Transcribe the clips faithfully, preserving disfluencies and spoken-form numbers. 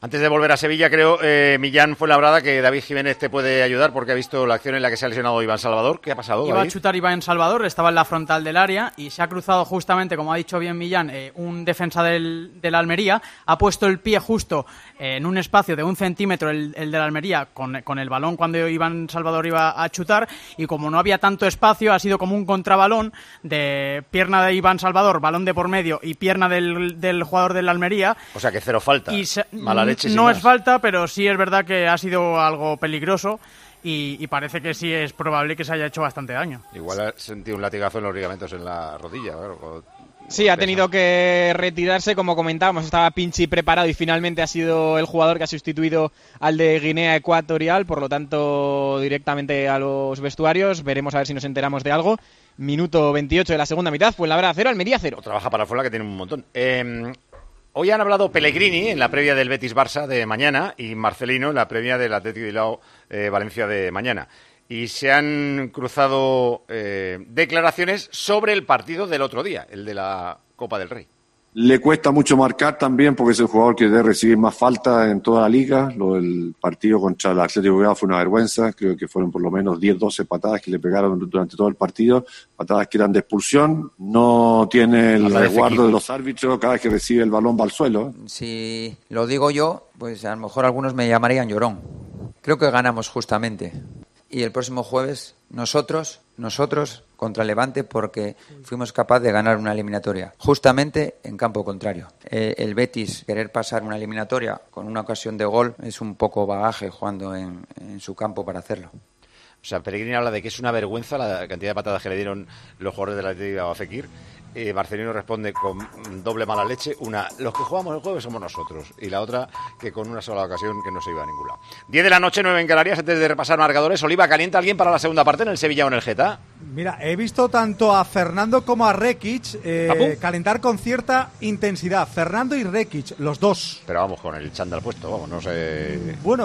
Antes de volver a Sevilla, creo, eh, Millán Fuenlabrada, que David Jiménez te puede ayudar porque ha visto la acción en la que se ha lesionado Iván Salvador. ¿Qué ha pasado, Iba David? a chutar Iván Salvador, estaba en la frontal del área y se ha cruzado justamente, como ha dicho bien Millán, eh, un defensa del, del Almería. Ha puesto el pie justo eh, en un espacio de un centímetro el, el del Almería con, con el balón cuando Iván Salvador iba a chutar, y como no había tanto espacio, ha sido como un contrabalón de pierna de Iván Salvador, balón de por medio y pierna del, del jugador del Almería. O sea que cero falta. Y se, Mala leche. No es más. falta, pero sí es verdad que ha sido algo peligroso y, y parece que sí es probable que se haya hecho bastante daño. Igual ha sentido un latigazo en los ligamentos en la rodilla. Claro, sí, ha tenido que retirarse, como comentábamos, estaba Pinchi preparado y finalmente ha sido el jugador que ha sustituido al de Guinea Ecuatorial, por lo tanto directamente a los vestuarios. Veremos a ver si nos enteramos de algo. Minuto veintiocho de la segunda mitad, Fuenlabrada cero, Almería cero. O trabaja para el Fuenla, que tiene un montón. Eh... Hoy han hablado Pellegrini en la previa del Betis-Barça de mañana y Marcelino en la previa del Athletic Bilbao eh, Valencia de mañana. Y se han cruzado eh, declaraciones sobre el partido del otro día, el de la Copa del Rey. Le cuesta mucho marcar también porque es el jugador que debe recibir más faltas en toda la liga. Lo del partido contra el Atlético Bilbao fue una vergüenza. Creo que fueron por lo menos diez doce patadas que le pegaron durante todo el partido. Patadas que eran de expulsión. No tiene el resguardo de los árbitros. Cada vez que recibe el balón va al suelo. Si lo digo yo, pues a lo mejor algunos me llamarían llorón. Creo que ganamos justamente. Y el próximo jueves nosotros, nosotros contra Levante, porque fuimos capaces de ganar una eliminatoria, justamente en campo contrario. Eh, el Betis, querer pasar una eliminatoria con una ocasión de gol, es un poco bagaje jugando en, en su campo para hacerlo. O sea, Pellegrini habla de que es una vergüenza la cantidad de patadas que le dieron los jugadores de la Atlético a Fekir. Eh, Marcelino responde con doble mala leche. Una, los que jugamos el jueves somos nosotros. Y la otra, que con una sola ocasión que no se iba a ningún lado. diez de la noche, nueve en Canarias. Antes de repasar marcadores, Oliva, ¿calienta alguien para la segunda parte en el Sevilla o en el Geta? Mira, he visto tanto a Fernando como a Rekic eh, calentar con cierta intensidad. Fernando y Rekic, los dos. Pero vamos con el chándal puesto, vamos, no sé. Bueno,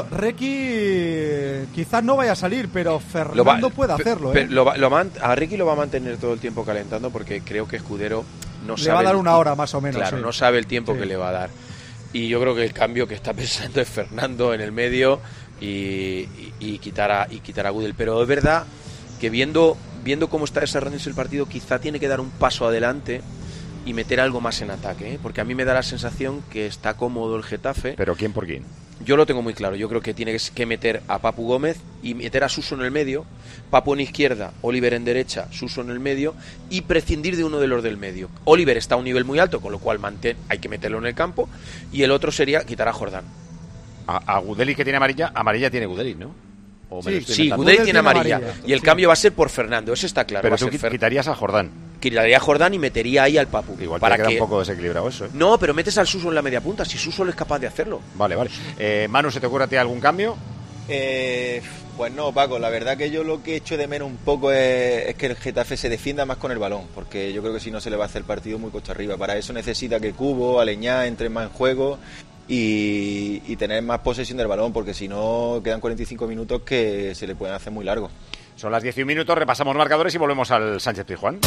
Rekic quizás no vaya a salir, pero Fernando va, puede hacerlo. Pe, ¿eh? pe, lo va, lo man, a Ricky lo va a mantener todo el tiempo calentando porque creo que Escudero no le sabe. Le va a dar el, una hora más o menos. Claro, sí. no sabe el tiempo sí. que le va a dar. Y yo creo que el cambio que está pensando es Fernando en el medio y, y, y quitar a y quitar a Gudel. Pero es verdad que viendo viendo cómo está desarrollándose el partido, quizá tiene que dar un paso adelante y meter algo más en ataque, ¿eh? Porque a mí me da la sensación que está cómodo el Getafe. ¿Pero quién por quién? Yo lo tengo muy claro. Yo creo que tiene que meter a Papu Gómez y meter a Suso en el medio, Papu en izquierda, Oliver en derecha, Suso en el medio, y prescindir de uno de los del medio. Oliver está a un nivel muy alto, con lo cual mantén, hay que meterlo en el campo, y el otro sería quitar a Jordán. A, a Gudeli, que tiene amarilla, amarilla tiene Gudeli, ¿no? Sí, sí, Gudeli tiene amarilla, amarilla. Y el sí. cambio va a ser por Fernando, eso está claro. Pero va tú a ser quitarías a Jordán. Quitaría a Jordán y metería ahí al Papu. Igual para te queda que... un poco desequilibrado eso, ¿eh? No, pero metes al Suso en la media punta, si Suso es capaz de hacerlo. Vale, vale. Eh, Manu, ¿se te ocurre a ti algún cambio? Eh, pues no, Paco, la verdad que yo lo que echo de menos un poco es, es que el Getafe se defienda más con el balón, porque yo creo que si no se le va a hacer el partido muy costa arriba. Para eso necesita que Cubo, Aleñá entren más en juego y, y tener más posesión del balón, porque si no quedan cuarenta y cinco minutos que se le pueden hacer muy largos. Son las diez y un minutos, repasamos marcadores y volvemos al Sánchez Pizjuán.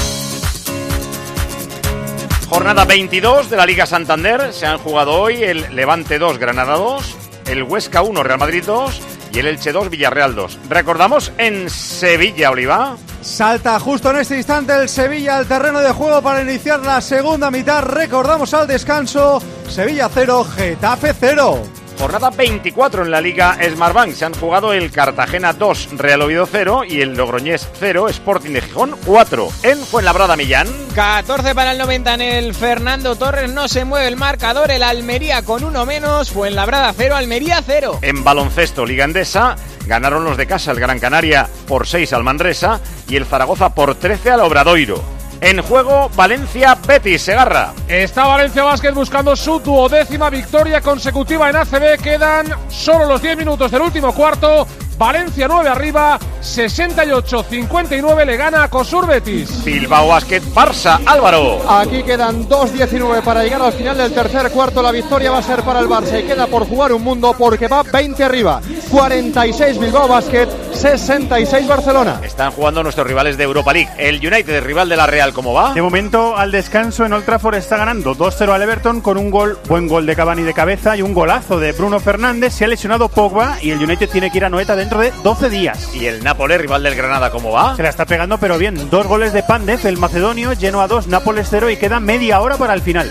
Jornada veintidós de la Liga Santander. Se han jugado hoy el Levante dos, Granada dos, el Huesca uno, Real Madrid dos y el Elche dos, Villarreal dos. Recordamos en Sevilla, Oliva. Salta justo en este instante el Sevilla al terreno de juego para iniciar la segunda mitad. Recordamos al descanso, Sevilla cero, Getafe cero. Jornada veinticuatro en la Liga Smartbank. Se han jugado el Cartagena dos, Real Oviedo cero y el Logroñés cero, Sporting de Gijón cuatro. En Fuenlabrada, Millán. catorce para el noventa en el Fernando Torres. No se mueve el marcador. El Almería con uno menos. Fuenlabrada cero, Almería cero. En baloncesto, Liga Endesa. Ganaron los de casa el Gran Canaria por seis al Manresa y el Zaragoza por trece al Obradoiro. En juego, Valencia-Betis, Segarra. Está Valencia Basket buscando su duodécima victoria consecutiva en A C B. Quedan solo los diez minutos del último cuarto. Valencia nueve arriba, sesenta y ocho cincuenta y nueve le gana a Cosur Betis. Bilbao Basket, Barça, Álvaro. Aquí quedan dos diecinueve para llegar al final del tercer cuarto. La victoria va a ser para el Barça y queda por jugar un mundo porque va veinte arriba. cuarenta y seis Bilbao Basket, sesenta y seis Barcelona. Están jugando nuestros rivales de Europa League. El United, rival de la Real, ¿cómo va? De momento, al descanso en Old Trafford está ganando dos cero al Everton con un gol, buen gol de Cavani de cabeza y un golazo de Bruno Fernández. Se ha lesionado Pogba y el United tiene que ir a Noeta dentro de doce días. ¿Y el Nápoles, rival del Granada, cómo va? Se la está pegando pero bien. Dos goles de Pandev, el macedonio, Genoa dos, Nápoles cero y queda media hora para el final.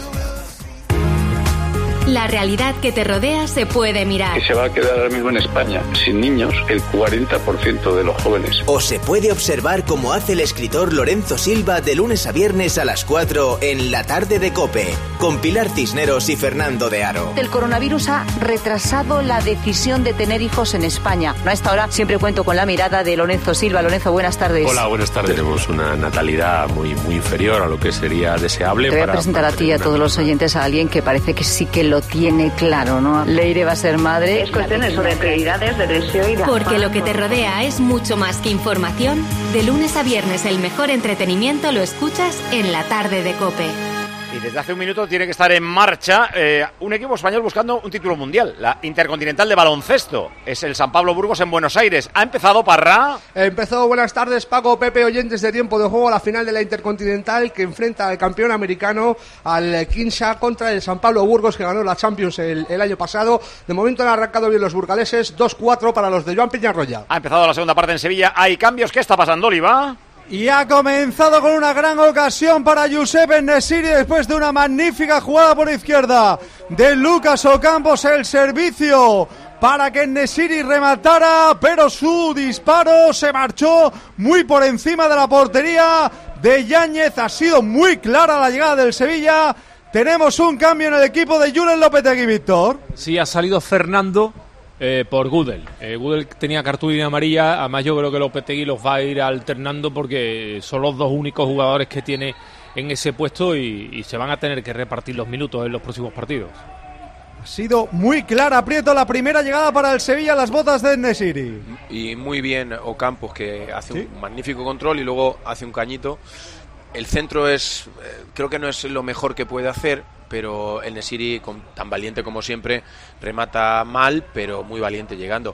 La realidad que te rodea se puede mirar. Que se va a quedar ahora mismo en España sin niños el cuarenta por ciento de los jóvenes. O se puede observar como hace el escritor Lorenzo Silva de lunes a viernes a las cuatro en La Tarde de COPE, con Pilar Cisneros y Fernando de Aro. El coronavirus ha retrasado la decisión de tener hijos en España. A esta hora siempre cuento con la mirada de Lorenzo Silva. Lorenzo, buenas tardes. Hola, buenas tardes. Tenemos una natalidad muy, muy inferior a lo que sería deseable. Te voy para a presentar a ti y a todos los oyentes a alguien que parece que sí que lo tiene claro, ¿no? Leire va a ser madre. Es cuestión de prioridades, de deseo y de... Porque lo que te rodea es mucho más que información. De lunes a viernes el mejor entretenimiento lo escuchas en La Tarde de COPE. Y desde hace un minuto tiene que estar en marcha eh, un equipo español buscando un título mundial, la Intercontinental de Baloncesto. Es el San Pablo Burgos en Buenos Aires. ¿Ha empezado, Parra? Empezó, buenas tardes, Paco, Pepe, oyentes de Tiempo de Juego, a la final de la Intercontinental que enfrenta al campeón americano, al Quinsa, contra el San Pablo Burgos, que ganó la Champions el, el año pasado. De momento han arrancado bien los burgaleses, dos cuatro para los de Joan Peñarroya. Ha empezado la segunda parte en Sevilla. ¿Hay cambios? ¿Qué está pasando, Oliva? Y ha comenzado con una gran ocasión para Josep En-Nesyri después de una magnífica jugada por izquierda de Lucas Ocampos, el servicio para que En-Nesyri rematara, pero su disparo se marchó muy por encima de la portería de Yáñez. Ha sido muy clara la llegada del Sevilla. Tenemos un cambio en el equipo de Julen Lopetegui, Víctor. Sí, ha salido Fernando Eh, por Gudel. Eh, Gudel tenía cartulina amarilla, además yo creo que Lopetegui los va a ir alternando porque son los dos únicos jugadores que tiene en ese puesto y, y se van a tener que repartir los minutos en los próximos partidos. Ha sido muy clara, Prieto, la primera llegada para el Sevilla, las botas de En-Nesyri. Y muy bien Ocampos, que hace ¿Sí? un magnífico control y luego hace un cañito. El centro es, eh, creo que no es lo mejor que puede hacer, pero el En-Nesyri, tan valiente como siempre, remata mal, pero muy valiente llegando.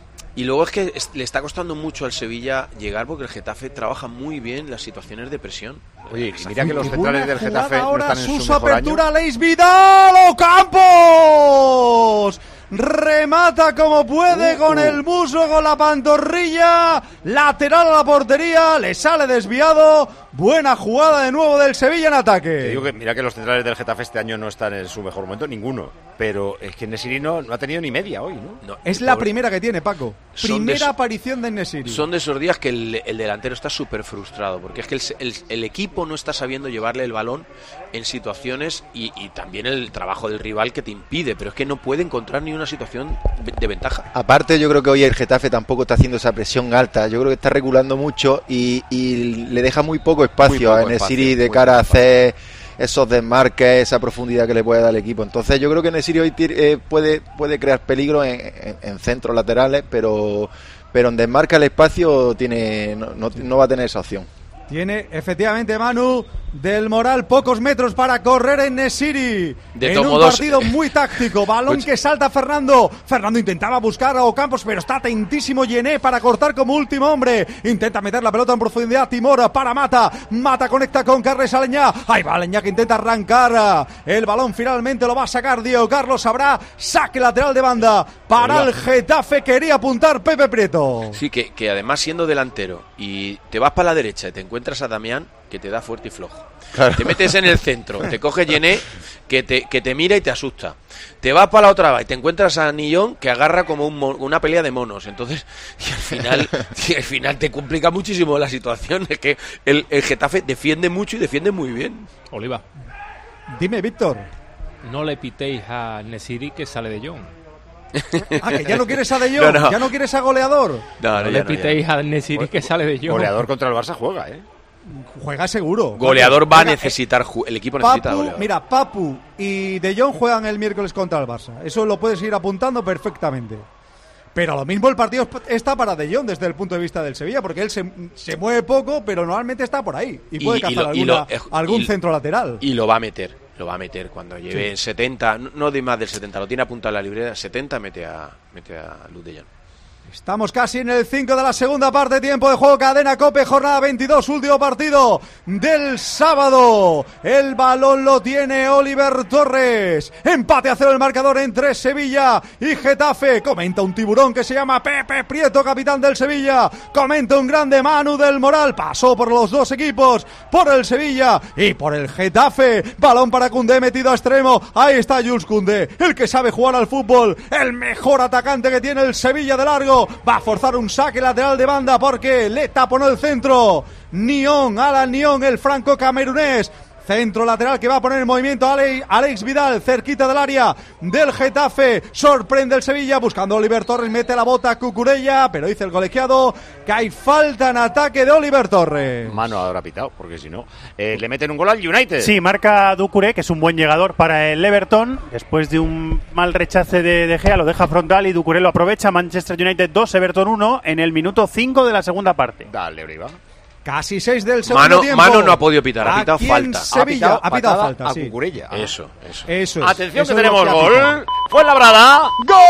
Y luego es que es, le está costando mucho al Sevilla llegar porque el Getafe trabaja muy bien las situaciones de presión. Oye, y mira que los centrales del Getafe no están en su Suso mejor apertura, año. Leis Vidal, Ocampos remata como puede, uh, con el muslo, con la pantorrilla, lateral a la portería, le sale desviado. Buena jugada de nuevo del Sevilla en ataque. Te digo que mira que los centrales del Getafe este año no están en su mejor momento, ninguno. Pero es que En-Nesyri no, no ha tenido ni media hoy, ¿no? no es la primera que tiene, Paco. Primera de, aparición de En-Nesyri. Son de esos días que el, el delantero está súper frustrado, porque es que el, el, el equipo no está sabiendo llevarle el balón en situaciones y, y también el trabajo del rival que te impide, pero es que no puede encontrar ni una situación de ventaja. Aparte, yo creo que hoy el Getafe tampoco está haciendo esa presión alta, yo creo que está regulando mucho y, y le deja muy poco espacio muy poco a En-Nesyri de cara a hacer esos desmarques, esa profundidad que le puede dar el equipo. Entonces yo creo que En-Nesyri hoy eh, puede, puede crear peligro en, en, en centros laterales, pero, pero en desmarque al espacio tiene, no, no, no va a tener esa opción. Tiene efectivamente Manu del Moral pocos metros para correr En-Nesyri en un modos, partido muy táctico. Balón pues, que salta Fernando. Fernando intentaba buscar a Ocampos, pero está atentísimo Yené para cortar como último hombre. Intenta meter la pelota en profundidad Timor para Mata. Mata conecta con Carles Aleñá. Ahí va Aleñá que intenta arrancar. El balón finalmente lo va a sacar Diego Carlos. Habrá saque lateral de banda para el Getafe. Quería apuntar Pepe Prieto. Sí, que, que además siendo delantero y te vas para la derecha y te encuentras a Damián, que te da fuerte y flojo. Claro. Te metes en el centro, te coge Yené, que te, que te mira y te asusta. Te vas para la otra y te encuentras a Nillón, que agarra como un mon, una pelea de monos. Entonces, y al final, y al final te complica muchísimo la situación. Es que el, el Getafe defiende mucho y defiende muy bien. Oliva. Dime, Víctor. No le pitéis a En-Nesyri que sale de Jong. Ah, que ya no quieres a De Jong, no, no. ya no quieres a goleador. No, no, no le pitéis no, a En-Nesyri que sale de Jong. Goleador contra el Barça juega, ¿eh? Juega seguro. Goleador va a necesitar, el equipo necesita Papu, goleador. Mira, Papu y De Jong juegan el miércoles contra el Barça. Eso lo puedes ir apuntando perfectamente. Pero lo mismo el partido está para De Jong desde el punto de vista del Sevilla, porque él se, se mueve poco, pero normalmente está por ahí. Y puede y, cazar y lo, alguna, y lo, eh, algún y, centro lateral. Y lo va a meter, lo va a meter cuando lleve sí. setenta, no de más del setenta, lo tiene apuntado en la libreta, setenta mete a, mete a Luke De Jong. Estamos casi en el cinco de la segunda parte, tiempo de juego, Cadena COPE, jornada veintidós, último partido del sábado. El balón lo tiene Oliver Torres. Empate a cero el marcador entre Sevilla y Getafe. Comenta un tiburón que se llama Pepe Prieto, capitán del Sevilla. Comenta un grande Manu del Moral. Pasó por los dos equipos, por el Sevilla y por el Getafe. Balón para Koundé, metido a extremo. Ahí está Jules Koundé, el que sabe jugar al fútbol, el mejor atacante que tiene el Sevilla de largo. Va a forzar un saque lateral de banda porque le taponó el centro Nión, Alan Nión, el franco camerunés. Centro lateral que va a poner en movimiento Ale, Alex Vidal, cerquita del área del Getafe. Sorprende el Sevilla buscando a Oliver Torres, mete la bota a Cucurella, pero dice el colegiado que hay falta en ataque de Oliver Torres. Mano ahora pitado, porque si no, eh, le meten un gol al United. Sí, marca Doucouré, que es un buen llegador para el Everton. Después de un mal rechace de De Gea, lo deja frontal y Doucouré lo aprovecha. Manchester United dos, Everton uno, en el minuto cinco de la segunda parte. Dale, Oliva. Casi seis del segundo Mano, tiempo. Mano no ha podido pitar, ha pitado Aquí falta. en Sevilla, ha pitado patada falta, a sí. Cucurella. Eso, eso. Eso es. Atención Eso que es lo tenemos que ha gol. pitado. Fuenlabrada.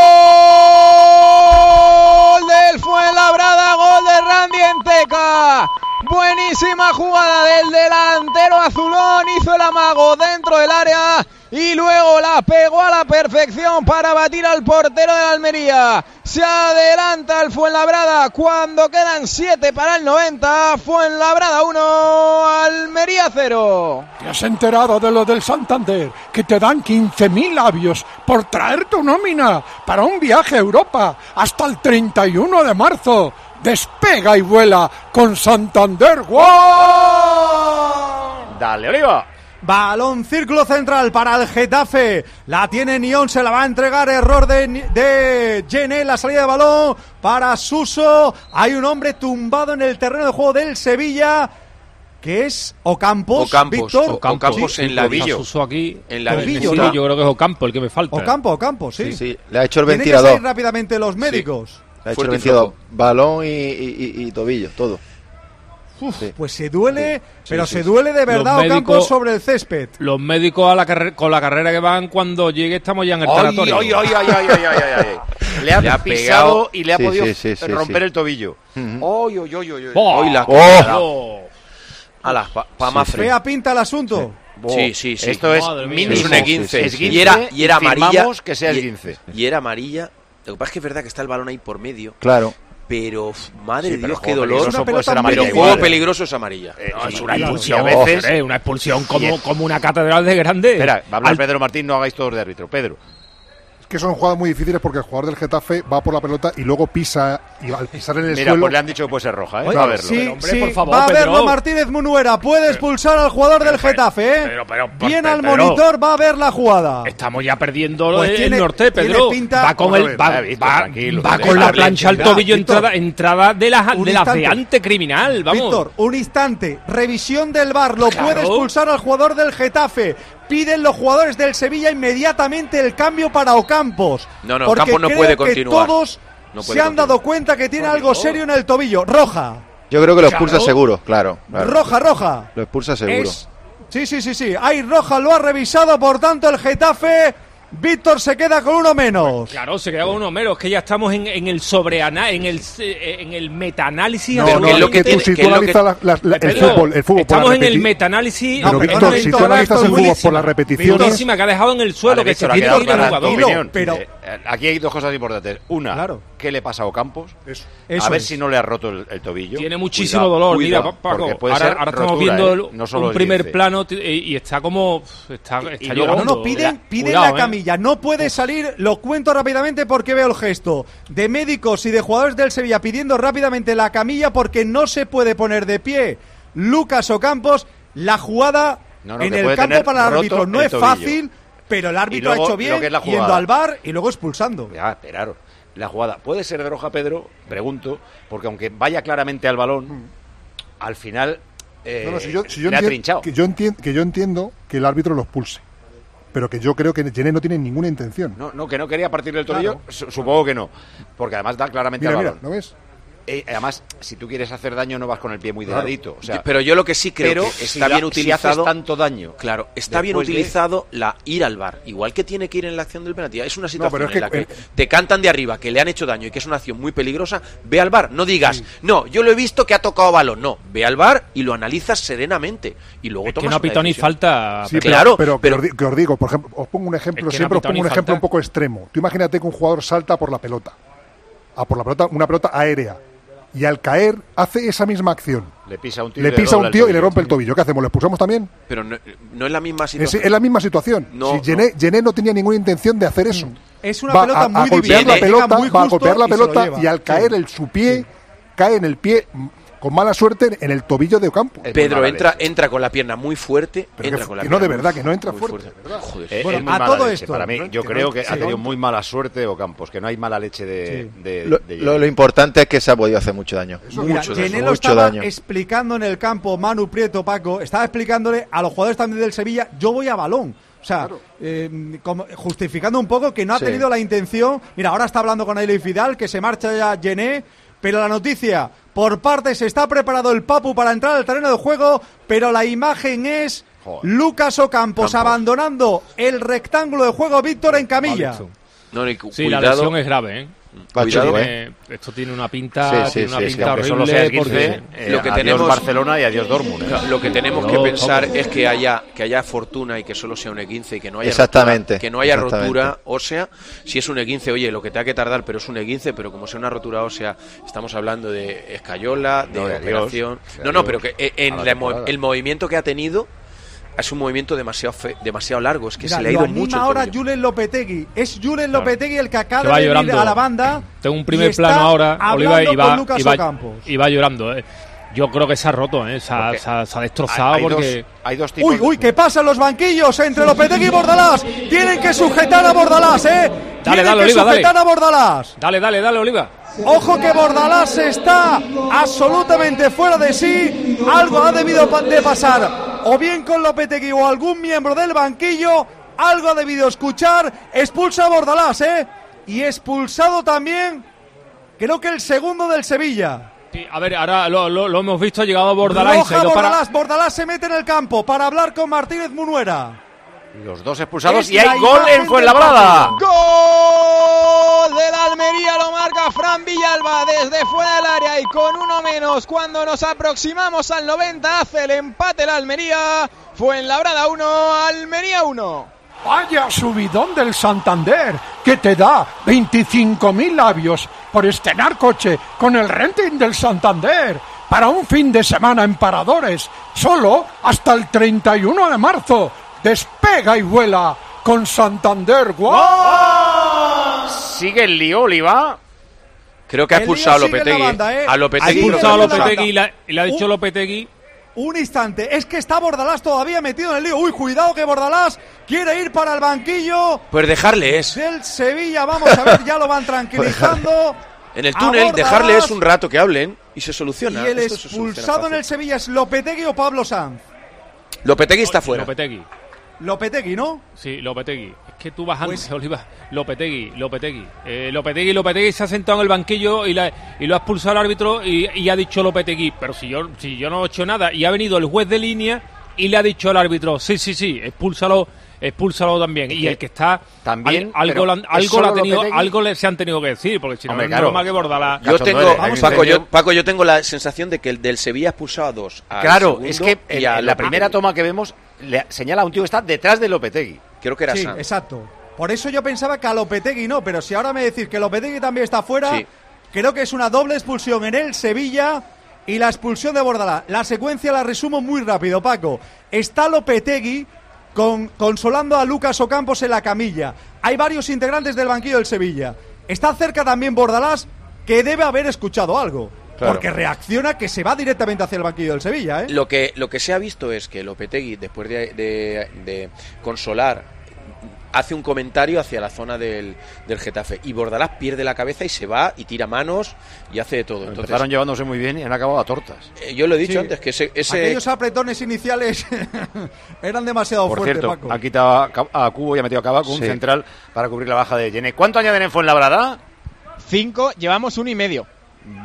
¡Gol del Fuenlabrada! ¡Gol de Randy Enteca! Buenísima jugada del delantero azulón, hizo el amago dentro del área y luego la pegó a la perfección para batir al portero de la Almería. Se adelanta el Fuenlabrada cuando quedan siete para el noventa. Fuenlabrada uno, Almería cero. ¿Te has enterado de lo del Santander? Que te dan quince mil labios por traer tu nómina para un viaje a Europa hasta el treinta y uno de marzo. Despega y vuela con Santander. ¡Wow! Dale, Oliva. Balón círculo central para el Getafe. La tiene Nión, se la va a entregar. Error de, de Gené, la salida de balón para Suso. Hay un hombre tumbado en el terreno de juego del Sevilla, que es Ocampos. Ocampos, Víctor. Ocampos, Ocampos en la tobillo. Aquí, en la tobillo, ¿no? Yo creo que es Ocampo el que me falta. Ocampo, Ocampo, sí. Sí, sí. Le ha hecho el Tienen ventilador. que salir rápidamente los médicos. Sí. Le ha hecho el ventilador. Balón y, y, y, y tobillo, todo. Uf, sí. Pues se duele, sí, pero sí, se sí. duele de verdad Los Ocampos médicos, sobre el césped. Los médicos a la carre- con la carrera que van, cuando llegue estamos ya en el Ay, tanatorio. ay, ay, ay, ay, ay, ay, ay, ay. Le ha, Le ha pisado pegado. y le ha Sí, podido sí, sí, sí, romper sí. el tobillo. Uh-huh. Ay, ay, ay, ay, ay. Oh, Hoy la oh. Ala, pa, pa Sí, Mafre. Fea pinta el asunto. Sí, sí, sí. Esto es Madre mía. mínimo Es un esguince. esguince, Y era, y era amarilla. firmamos que sea y- esguince. Y era amarilla. Lo que pasa es que es verdad que está el balón ahí por medio. Claro. Pero, uf, madre Sí, de pero Dios, juego qué dolor. peligroso Es una puede ser pelota amarilla muy Pero igual. juego peligroso es amarilla. Eh, No, es y- una y- expulsión, y a veces... joder, una expulsión como, Y- como una catedral de grande. Espera, va a hablar Al- Pedro Martín, no hagáis todos de árbitro. Pedro. Es que son jugadas muy difíciles porque el jugador del Getafe va por la pelota y luego pisa, y al pisar en el Mira, suelo... pues le han dicho que puede ser roja, ¿eh? Oye, Va a verlo. sí, Pero, hombre, sí, por favor, va a Pedro. verlo Martínez Munuera. Puede expulsar al jugador del Getafe, ¿eh? pero, pero, Bien pero, al pero- monitor, va a ver la jugada. Estamos ya perdiendo Pues el tiene- norte, tiene Pedro. pinta- va con Bueno, el va, eh, Víctor, va- tranquilo, va tranquilo. con la Darle plancha al tranquilidad, tobillo, Víctor. entrada, entrada de las Un de las de instante. ante criminal, vamos. Víctor, un instante. Revisión del V A R. Lo Claro. puede expulsar al jugador del Getafe. Piden los jugadores del Sevilla inmediatamente el cambio para Ocampos. No, no, porque Ocampos no creo puede que continuar. todos No se puede han continuar. dado cuenta que tiene algo serio en el tobillo. Roja. Yo creo que lo expulsa Claro. seguro, claro, claro. Roja, roja. Lo expulsa seguro. Es- Sí, sí, sí, sí. Hay roja, lo ha revisado, por tanto el Getafe. Víctor se queda con uno menos. Claro, se queda con uno menos, que ya estamos en, en el sobreana, en el eh, en el metaanálisis. No, Pero no, que es lo que tú, tiene- si que tú es lo analizas que- la- la- la- el Pedro, fútbol, el fútbol por estamos la en el repeti- metaanálisis. Pero, No, Víctor, perdona, si tú Víctor, analizas esto el es fútbol por buenísima. las repeticiones... Buenísima, que ha dejado en el suelo, Vale, que se Víctor, ha tiene quedado que ir el clara tu jugador. tranquilo. opinión. pero- Eh, eh, aquí hay dos cosas importantes. Una, Claro. ¿qué le pasa a Ocampos? Eso. Eso a ver es. si no le ha roto el, el tobillo. Tiene muchísimo Cuidado, dolor. cuidado, Mira, Paco, porque puede ahora, ser ahora estamos rotura, viendo ¿eh? el- No solo un primer esguince. plano t- y, y está como está, Y- y está luego- llorando. No, no, piden, piden Cuidado, la ¿eh? camilla. No puede salir, lo cuento rápidamente porque veo el gesto de médicos y de jugadores del Sevilla pidiendo rápidamente la camilla porque no se puede poner de pie Lucas Ocampos. La jugada No, no, en que el puede campo tener para el roto árbitro no el es tobillo. fácil, pero el árbitro Y luego, ha hecho lo bien que es la yendo jugada. al V A R y luego expulsando. Ya, esperaros. La jugada puede ser de roja, Pedro, pregunto, porque aunque vaya claramente al balón, al final eh, No, no, si yo, si yo le ha entien- trinchado. que, yo entien- que yo entiendo que el árbitro lo expulse, pero que yo creo que Gené no tiene ninguna intención. No, no, que no quería partirle el tobillo, Claro. su- supongo que no, porque además da claramente Mira, al mira, balón. ¿no ves? eh, además, si tú quieres hacer daño no vas con el pie muy delgadito. O sea, pero yo lo que sí creo pero que si está la, bien utilizado. Si haces tanto daño. Claro, está bien utilizado de... la ir al V A R. Igual que tiene que ir en la acción del penalti. Es una situación no, es en que, la que eh, te cantan de arriba que le han hecho daño y que es una acción muy peligrosa. Ve al V A R. No digas, sí. no, yo lo he visto que ha tocado balón. No, ve al V A R y lo analizas serenamente. Y luego es tomas que no pitó ni falta. Sí, claro, pero, pero, pero que os digo, por ejemplo, os pongo un ejemplo, es que siempre no os pongo un ejemplo falta. un poco extremo. Tú imagínate que un jugador salta por la pelota. A por la pelota, una pelota aérea. Y al caer hace esa misma acción. Le pisa a un tío, le pisa un tío y le rompe el tobillo. ¿Qué hacemos? ¿Le expulsamos también? Pero no, no es la misma situación. Es, es la misma situación. No, si Gené no. Gené no tenía ninguna intención de hacer eso. Es una va pelota a, muy a golpear la pelota, muy va a golpear la pelota y, y al caer sí. el, su pie sí. cae en el pie con mala suerte en el tobillo de Ocampo. Pedro entra entra con la pierna muy fuerte. Pero entra que, con la que pierna no, de verdad, que no entra fuerte. fuerte. Joder, eh, bueno, a todo esto. Para mí, yo creo que ha tenido muy mala suerte Ocampos, que no hay mala leche de. Sí. de, lo, de lo, lo importante es que se ha podido hacer mucho daño. Eso, mira, mucho, Gené daño, lo mucho estaba daño. explicando en el campo, Manu Prieto, Paco, estaba explicándole a los jugadores también del Sevilla, yo voy a balón. O sea, claro. eh, como, justificando un poco que no ha sí. tenido la intención. Mira, ahora está hablando con Eloy Fidal, que se marcha ya Gené, pero la noticia, por parte se está preparado el Papu para entrar al terreno de juego, pero la imagen es Joder. Lucas Ocampos Campos. abandonando el rectángulo de juego, Víctor en camilla. No, ni, sí, la lesión es grave, ¿eh? Cuidado, eh. Esto tiene una pinta, sí, sí, tiene una sí, pinta es que horrible. Solo sea quince, porque eh, lo que adiós tenemos Barcelona y adiós Dortmund. ¿eh? Lo que tenemos no, que pensar ¿cómo? es que haya que haya fortuna y que solo sea un E quince y que no haya exactamente, rotura, que no haya exactamente. rotura ósea. Si es un E quince, oye, lo que tenga que tardar, pero es un E quince, pero como sea una rotura ósea, estamos hablando de escayola, de, no, de operación. Dios, de no, no, pero que en la, el movimiento que ha tenido es un movimiento demasiado fe, demasiado largo, es que Mira, se le ha ido lo mucho. ahora Julen Lopetegui, es Julen claro. Lopetegui el que acaba de venir a la banda. Tengo un primer plano ahora, Oliva, y va, y va, y va llorando. Eh. Yo creo que se ha roto, eh. se, ha, se, ha, se ha destrozado hay, hay porque... Dos, hay dos tipos uy, uy, ¿qué pasa en los banquillos entre Lopetegui y Bordalás? Tienen que sujetar a Bordalás, ¿eh? Dale, Tienen dale, que Oliva, sujetar dale. a Bordalás. Dale, dale, dale, Oliva. Ojo que Bordalás está absolutamente fuera de sí. Algo ha debido de pasar, o bien con Lopetegui o algún miembro del banquillo. Algo ha debido escuchar. Expulsa a Bordalás, ¿eh? Y expulsado también, creo que el segundo del Sevilla. Sí, a ver, ahora lo, lo, lo hemos visto, ha llegado Bordalás. Roja, y se ha ido Bordalás, para... Bordalás se mete en el campo para hablar con Martínez Munuera. Los dos expulsados Es y hay gol en Fuenlabrada. Gol del Almería, lo marca Fran Villalba desde fuera del área y con uno menos cuando nos aproximamos al noventa hace el empate el Almería. Fuenlabrada uno, Almería uno. Vaya subidón del Santander, que te da veinticinco mil labios por estrenar coche con el renting del Santander para un fin de semana en Paradores, solo hasta el treinta y uno de marzo. Despega y vuela con Santander. ¡Wow! Sigue el lío, Oliva. Creo que ha expulsado a Lopetegui. Banda, ¿eh? A Lopetegui. Ha expulsado a Lopetegui y le, y le ha dicho uh. Lopetegui. Un instante, es que está Bordalás todavía metido en el lío. Uy, cuidado que Bordalás quiere ir para el banquillo. Pues dejarle es. Del Sevilla, vamos a ver, ya lo van tranquilizando. En el túnel, dejarle es un rato que hablen y se soluciona. Y el Esto expulsado en el Sevilla es Lopetegui o Pablo Sanz. Lopetegui está fuera. Lopetegui. Lopetegui, ¿no? Sí, Lopetegui. Es que tú vas pues... antes, Oliva. Lopetegui, Lopetegui. Eh, Lopetegui, Lopetegui se ha sentado en el banquillo y, la, y lo ha expulsado el árbitro y, y ha dicho Lopetegui, pero si yo, si yo no he hecho nada. Y ha venido el juez de línea y le ha dicho al árbitro, sí, sí, sí, expúlsalo, expúlsalo también. Y el que está, también al, algo, la, algo, la ha tenido, algo le se han tenido que decir, porque si no, Hombre, es claro. normal que Bordalás... Yo tengo, Paco yo, Paco, yo tengo la sensación de que el del Sevilla ha expulsado a dos. Claro, es que en, en la primera toma que vemos le señala a un tío que está detrás de Lopetegui. Creo que era sí, Sanz. Exacto. Por eso yo pensaba que a Lopetegui no, pero si ahora me decís que Lopetegui también está fuera, sí. Creo que es una doble expulsión en el Sevilla y la expulsión de Bordalás. La secuencia la resumo muy rápido, Paco. Está Lopetegui con, consolando a Lucas Ocampos en la camilla. Hay varios integrantes del banquillo del Sevilla. Está cerca también Bordalás, que debe haber escuchado algo. Claro. Porque reacciona que se va directamente hacia el banquillo del Sevilla, ¿eh? Lo que, lo que se ha visto es que Lopetegui, después de, de, de consolar, hace un comentario hacia la zona del, del Getafe y Bordalás pierde la cabeza y se va y tira manos y hace de todo. Entonces, empezaron llevándose muy bien y han acabado a tortas. Eh, yo lo he dicho sí. antes, que ese... ese... Aquellos apretones iniciales eran demasiado Por fuertes, cierto, Paco. ha quitado a, a Cubo y ha metido a Cavaco, sí. Un central para cubrir la baja de Gené. ¿Cuánto añaden en Fuenlabrada? Cinco, llevamos uno y medio.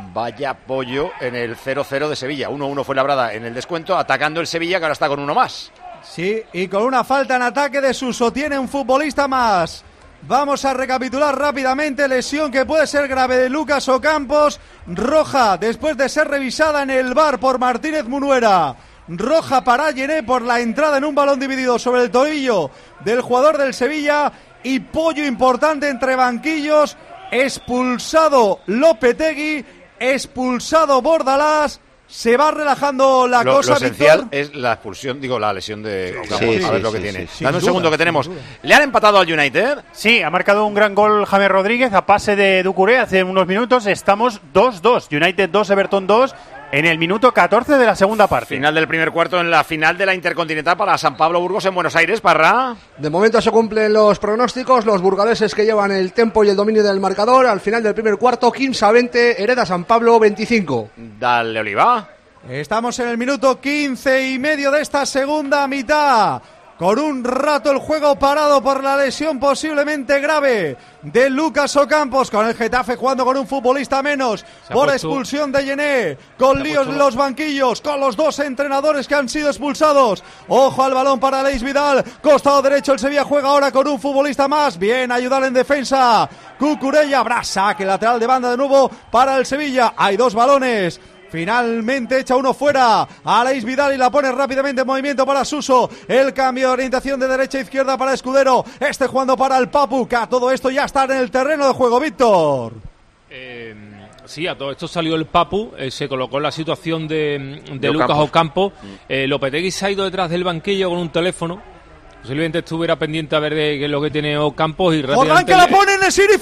Vaya pollo en el cero cero de Sevilla. uno uno fue Labrada en el descuento, atacando el Sevilla, que ahora está con uno más. Sí, y con una falta en ataque de Suso, tiene un futbolista más. Vamos a recapitular rápidamente. Lesión que puede ser grave de Lucas Ocampos. Roja después de ser revisada en el V A R por Martínez Munuera. Roja para Llené por la entrada en un balón dividido sobre el tobillo del jugador del Sevilla. Y pollo importante entre banquillos. Expulsado Lopetegui, expulsado Bordalás. Se va relajando la lo, cosa, Lo esencial Víctor. es la expulsión, digo, la lesión de Ocampos. Sí, a ver sí, lo que sí, tiene. sí, Dame un duda, segundo que tenemos. ¿Le han empatado al United? Sí, ha marcado un gran gol James Rodríguez a pase de Doucouré hace unos minutos. Estamos dos dos. United dos, Everton dos. En el minuto catorce de la segunda parte. Final del primer cuarto en la final de la Intercontinental para San Pablo Burgos en Buenos Aires, Parra. De momento se cumplen los pronósticos, los burgaleses que llevan el tempo y el dominio del marcador. Al final del primer cuarto, quince a veinte, hereda San Pablo veinticinco. Dale, Oliva. Estamos en el minuto quince y medio de esta segunda mitad. Con un rato el juego parado por la lesión posiblemente grave de Lucas Ocampos, con el Getafe jugando con un futbolista menos por puesto, expulsión de Llené, con líos en los banquillos, con los dos entrenadores que han sido expulsados. Ojo al balón para Aleix Vidal, costado derecho el Sevilla juega ahora con un futbolista más, bien ayudar en defensa Cucurella, habrá saque lateral de banda de nuevo para el Sevilla, hay dos balones. Finalmente echa uno fuera a Aleix Vidal y la pone rápidamente en movimiento para Suso. El cambio de orientación de derecha a izquierda para Escudero. Este jugando para el Papu, que a todo esto ya está en el terreno de juego, Víctor. Eh, sí, a todo esto salió el Papu, eh, se colocó en la situación de, de, de Lucas Ocampos. Eh, Lopetegui se ha ido detrás del banquillo con un teléfono. Posiblemente estuviera pendiente a ver de qué es lo que tiene Ocampos y rápidamente... ¡Jordán que la pone en Nesiri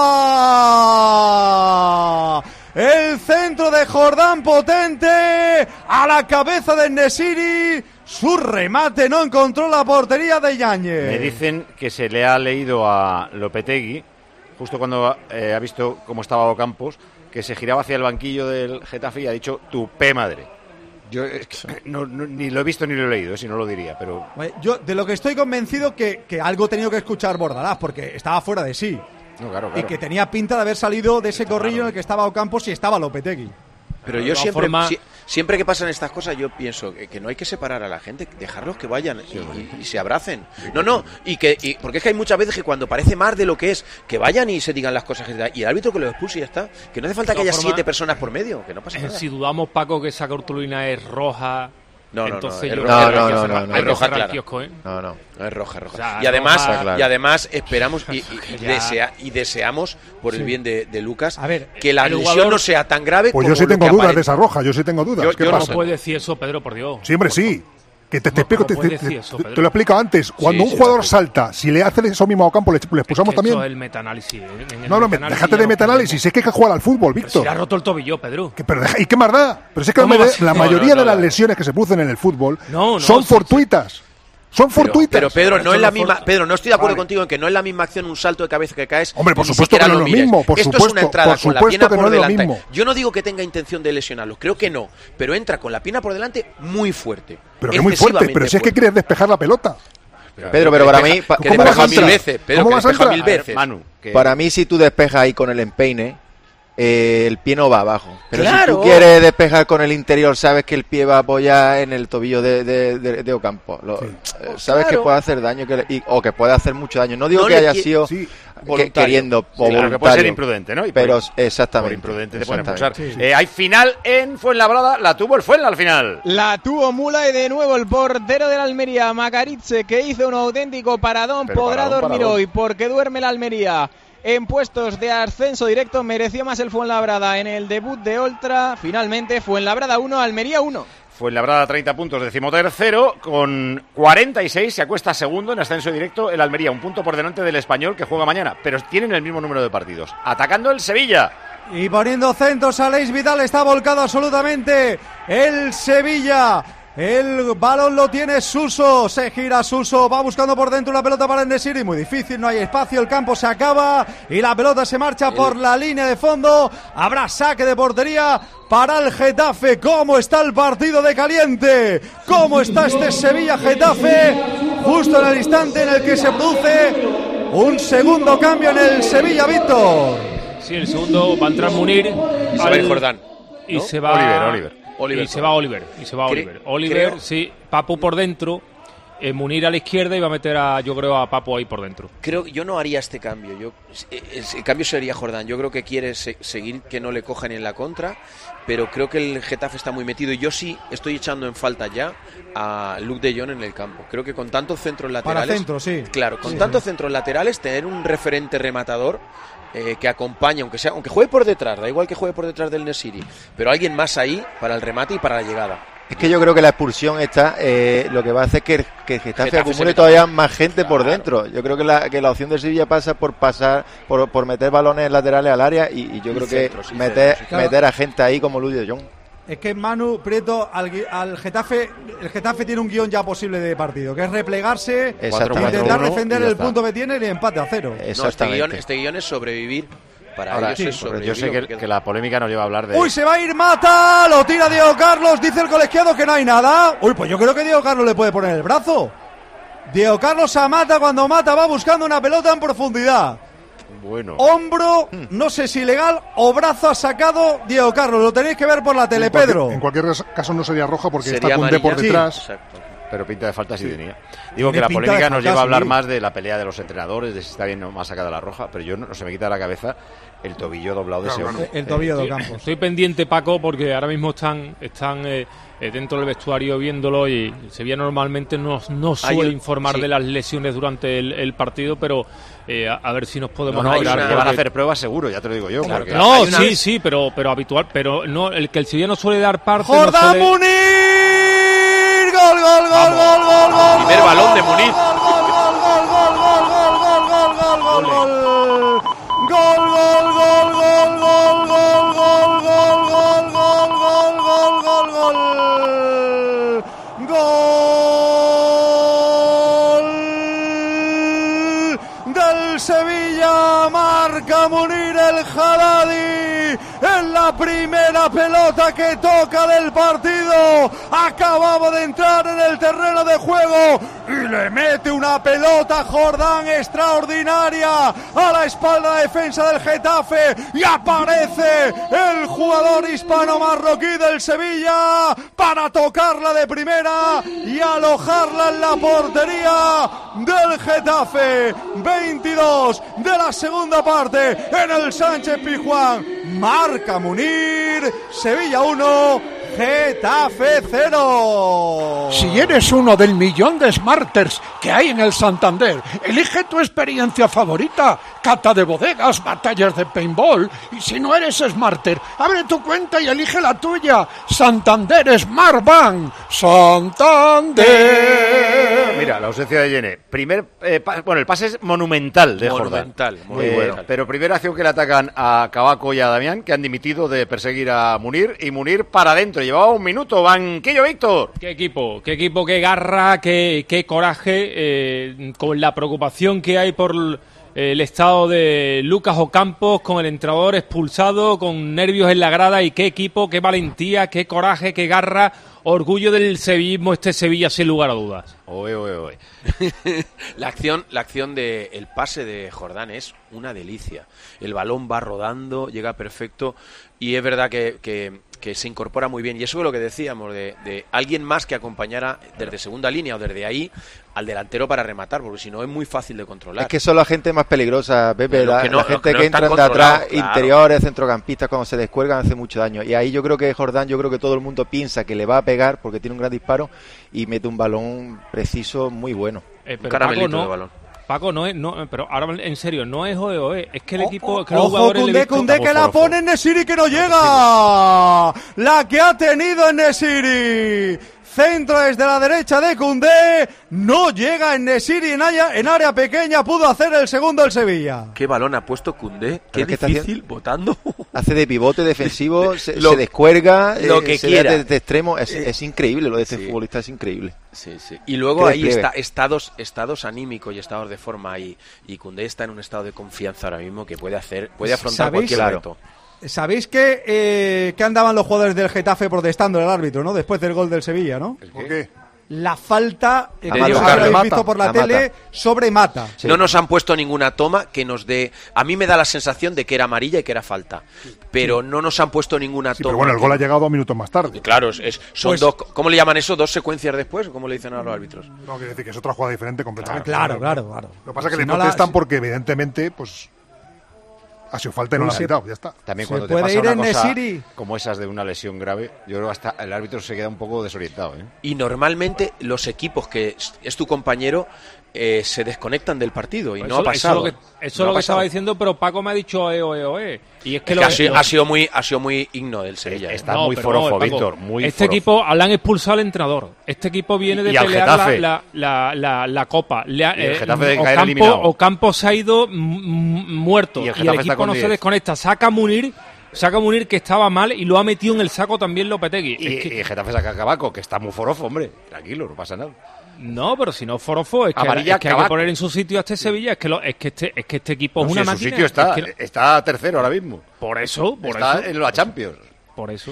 fuera! El centro de Jordán potente a la cabeza de Nesiri. Su remate no encontró la portería de Yáñez. Me dicen que se le ha leído a Lopetegui, justo cuando eh, ha visto cómo estaba Ocampos, que se giraba hacia el banquillo del Getafe y ha dicho tu P madre. Yo eh, no, no, ni lo he visto ni lo he leído, eh, si no lo diría, pero... Yo de lo que estoy convencido que, que algo he tenido que escuchar Bordalás, porque estaba fuera de sí. No, claro, claro. Y que tenía pinta de haber salido de ese claro. corrillo en el que estaba Ocampos y estaba Lopetegui. Pero yo siempre, forma... si, siempre que pasan estas cosas yo pienso que, que no hay que separar a la gente, dejarlos que vayan y, y, y se abracen. No, no, y que y, porque es que hay muchas veces que cuando parece más de lo que es, que vayan y se digan las cosas que, y el árbitro que lo expulse y ya está. Que no hace falta que haya forma, siete personas por medio, que no pasa nada. Si dudamos, Paco, que esa cartulina es roja... No, no, entonces no, yo no, no, no, no, no, es roja clara. Kiosco, ¿eh? No, no, no es roja, roja. O sea, y además, roja, claro. y además esperamos y, y, y, desea, y deseamos por el sí. bien de, de Lucas a ver, que la lesión jugador... no sea tan grave. Pues como yo sí tengo dudas aparece. de esa roja, yo sí tengo dudas. Yo, ¿Qué yo pasa? no puedo decir eso, Pedro, por Dios. Siempre sí. Que te, te, no, explico, te, te, te, eso, te lo he explicado antes. Cuando sí, un jugador sí, salta, si le hace eso mismo a Ocampo, le, le expulsamos es que también. Eso es el metaanálisis. ¿eh? El no, no, metanálisis déjate de metaanálisis. Es que hay que jugar al fútbol, Víctor. Pero si le ha roto el tobillo, Pedro. Que, pero deja, ¿y qué más da? Pero si es que la, me, la mayoría no, no, no, de las lesiones que se producen en el fútbol no, no, son sí, fortuitas. Sí. Son fortuitas. Pero, pero Pedro, no es la misma. Pedro, no estoy de acuerdo vale. contigo en que no es la misma acción un salto de cabeza que caes. Hombre, por supuesto que no es lo mismo. Por Esto supuesto, es una entrada por con la supuesto pierna que por no es lo delante. mismo. Yo no digo que tenga intención de lesionarlos, creo que no. Pero entra con la pierna por delante muy fuerte. Pero que muy fuerte. Pero si es que quieres despejar la pelota. Pedro, pero para mí, que despeja mil veces. Pedro, que despeja mil veces. Manu, para mí, si tú despejas ahí con el empeine, eh, el pie no va abajo. Pero claro. si tú quieres despejar con el interior, sabes que el pie va a apoyar en el tobillo de, de, de, de Ocampo. Lo, sí. eh, sabes claro. que puede hacer daño que le, y, o que puede hacer mucho daño. No digo no que haya sido sí. que, queriendo sí, o claro, que puede ser imprudente, ¿no? Y pero por, exactamente. Por imprudente te pueden expulsar. Sí, sí. Eh, hay final en Fuenlabrada, la tuvo el Fuenla al final. La tuvo Mula y de nuevo el portero de la Almería, Macaritze, que hizo un auténtico paradón, pero podrá paradón, dormir paradón. hoy porque duerme la Almería. En puestos de ascenso directo mereció más el Fuenlabrada en el debut de Oltra. Finalmente Fuenlabrada uno, Almería uno. Fuenlabrada treinta puntos, decimotercero, con cuarenta y seis se acuesta segundo en ascenso directo el Almería, un punto por delante del Español que juega mañana, pero tienen el mismo número de partidos. Atacando el Sevilla. Y poniendo centros a Aleix Vidal, está volcado absolutamente el Sevilla. El balón lo tiene Suso, se gira Suso, va buscando por dentro la pelota para En-Nesyri, muy difícil, no hay espacio, el campo se acaba y la pelota se marcha por la línea de fondo. Habrá saque de portería para el Getafe. ¿Cómo está el partido de caliente? ¿Cómo está este Sevilla-Getafe? Justo en el instante en el que se produce un segundo cambio en el Sevilla, Víctor. Sí, el segundo va a entrar Munir. Y se va a ir Jordán. Y ¿no? se va Oliver, Oliver. Oliver y se va Oliver. Y se va Cre- Oliver. Oliver, creo- sí. Papu por dentro. Eh, Munir a la izquierda y va a meter a, yo creo, a Papu ahí por dentro. Creo yo no haría este cambio. Yo el, el cambio sería Jordán. Yo creo que quiere se- seguir que no le cojan en la contra, pero creo que el Getafe está muy metido y yo sí estoy echando en falta ya a Luke de Jong en el campo. Creo que con tantos centros laterales, Para centro, sí. claro, con Sí, tantos sí. centros laterales tener un referente rematador eh, que acompañe, aunque sea, aunque juegue por detrás, da igual que juegue por detrás del Nesiri, pero alguien más ahí para el remate y para la llegada. Es que yo creo que la expulsión está, eh, lo que va a hacer que, que el Getafe, Getafe se acumule meta todavía más. más gente por dentro. Yo creo que la, que la opción de Sevilla pasa por pasar, por, por meter balones laterales al área y, y yo Y creo centros, que y meter, centros, claro. meter a gente ahí como Luis de Jong. Es que Manu Prieto al, gui- al Getafe, el Getafe tiene un guión ya posible de partido, que es replegarse, Exactamente. intentar uno, defender y ya el está. punto que tiene y empate a cero. No, este guión, este guión es sobrevivir. Para Ahora, ellos sí, es pero sobrevivir. yo sé que, porque- que la polémica nos lleva a hablar de... Uy, se va a ir Mata, lo tira Diego Carlos, dice el colegiado que no hay nada. Uy, pues yo creo que Diego Carlos le puede poner el brazo. Diego Carlos a Mata cuando Mata va buscando una pelota en profundidad. Bueno. Hombro, no sé si legal o brazo ha sacado Diego Carlos, lo tenéis que ver por la tele, En cualquier- Pedro. En cualquier caso no sería roja porque Sería está Koundé por amarilla. detrás. Exacto. Pero pinta de falta sí, tenía. Digo Tiene que la pinta polémica de nos falta, lleva a hablar sí. más de la pelea de los entrenadores, de si está bien o más sacada la roja, pero yo no, no se me quita de la cabeza el tobillo doblado de ese Claro, hombre. El tobillo de Estoy, Campos. estoy pendiente, Paco, porque ahora mismo están, están eh, eh, dentro del vestuario viéndolo y Sevilla normalmente no, no suele un- informar sí. de las lesiones durante el, el partido, pero eh, a, a ver si nos podemos No, no, enterar, que una- van a porque- hacer pruebas seguro, ya te lo digo yo. Claro, porque- claro. No, Hay una- sí, sí, pero, pero habitual, pero no, el que el Sevilla no suele dar parte. no Jordán suele- Munir, gol, gol, gol, Vamos. gol, gol, gol. Primer balón de Munir. Gol, gol, gol, gol, gol, gol, gol, gol, gol, gol, gol, gol. Gol, gol, gol, gol, gol, gol, gol, gol, gol, gol, gol, gol, gol, gol. Gol del Sevilla, marca Munir el Haddadi en la primera pelota que toca del partido. Acababa de entrar en el terreno de juego y le mete una pelota Jordán extraordinaria a la espalda de defensa del Getafe y aparece el jugador hispano-marroquí del Sevilla para tocarla de primera y alojarla en la portería del Getafe. veintidós de la segunda parte en el Sánchez Pizjuán. Marca Munir, Sevilla uno, Getafe cero. Si eres uno del millón de smarters que hay en el Santander, elige tu experiencia favorita, cata de bodegas, batallas de paintball. Y si no eres smarter, abre tu cuenta y elige la tuya. Santander Smart Bank. Santander. Mira, la ausencia de Yene. Primer, eh, pa- bueno, el pase es monumental de Jordán. Monumental, muy Eh, bueno. Pero primera acción que le atacan a Cavaco y a Damián, que han dimitido de perseguir a Munir, y Munir para adentro. Llevaba un minuto. Banquillo, Víctor. Qué equipo, qué equipo, qué garra, qué, qué coraje, eh, con la preocupación que hay por l- el estado de Lucas Ocampos, con el entrenador expulsado, con nervios en la grada, y qué equipo, qué valentía, qué coraje, qué garra, orgullo del sevillismo este Sevilla sin lugar a dudas. Oe, oe, oe. La acción, la acción de el pase de Jordán es una delicia. El balón va rodando, llega perfecto y es verdad que, que, que se incorpora muy bien. Y eso es lo que decíamos, de, de alguien más que acompañara desde segunda línea o desde ahí al delantero para rematar, porque si no es muy fácil de controlar. Es que son la gente más peligrosa, Pepe, Los la, que no- la los gente que que, no entran están de atrás, controlados, claro. interiores, centrocampistas, cuando se descuelgan hace mucho daño. Y ahí yo creo que Jordán, yo creo que todo el mundo piensa que le va a pegar porque tiene un gran disparo y mete un balón preciso muy bueno. Eh, Un pero caramelito Paco, no, de balón. Paco, no es, no, pero ahora en serio, no es oe, oe, es que el O- equipo, o- que los ojo, jugadores le he Koundé, visto- Koundé que la pone en Nesiri que no llega. La que ha tenido en Nesiri. Centro desde la derecha de Koundé. No llega en Nesiri en área, en área pequeña. Pudo hacer el segundo el Sevilla. Qué balón ha puesto Koundé, qué Pero es que está difícil votando. Hace de pivote defensivo, se, Lo- se descuelga, lo eh, que se quiera. da de, de extremo. Es, Eh, es increíble lo de este sí. futbolista, es increíble. Sí, sí. Y luego Qué ahí despliegue. está estados estados anímicos y estados de forma y y Koundé está en un estado de confianza ahora mismo que puede hacer puede afrontar ¿Sabéis? cualquier Claro. reto. ¿Sabéis que, eh, que andaban los jugadores del Getafe protestando al árbitro, ¿no? Después del gol del Sevilla, ¿no? ¿El ¿Por qué? qué? la falta eh, que digo, habéis Mata, visto por la a tele Mata. sobre Mata. Sí. No nos han puesto ninguna toma que nos dé... A mí me da la sensación de que era amarilla y que era falta, pero sí. no nos han puesto ninguna sí, toma. Pero bueno, el gol ha llegado dos minutos más tarde. Claro, es, es, son pues, dos... ¿Cómo le llaman eso? ¿Dos secuencias después? ¿O cómo le dicen a los árbitros? No, quiere decir que es otra jugada diferente completamente. Claro, claro, claro. Lo que pasa es que si le no protestan la... porque evidentemente, pues... Ha sido falta y no la ha quitado, ya está. También cuando te pasa una cosa como esas de una lesión grave, yo creo que hasta el árbitro se queda un poco desorientado, ¿eh? Y normalmente los equipos que es tu compañero eh, se desconectan del partido y eso, no ha pasado. Eso es lo que, eso no lo que estaba diciendo, pero Paco me ha dicho eh, oe, oe. Y es que, es lo, que ha, sido, lo, ha sido muy ha sido muy igno del Sevilla. Está ¿eh? muy no, forofo, no, Víctor, muy Este forofo. equipo le han expulsado al entrenador. Este equipo viene de y pelear la, la, la, la, la Copa. Le ha, y el eh, Getafe de caer Ocampo, eliminado. Ocampo se ha ido muerto y el, y el equipo no se desconecta. Saca a Munir Saca a Munir, que estaba mal, y lo ha metido en el saco también Lopetegui. Y, es que... y Getafe saca a Cabaco, que está muy forofo, hombre. Tranquilo, no pasa nada. No, pero si no forofo, es que, Amarilla, es que hay que poner en su sitio a este Sevilla. Es que, lo, es que, este, es que este equipo no, es una si máquina. En su sitio está, es que... está tercero ahora mismo. Por eso, por está eso. en la Champions. Por eso.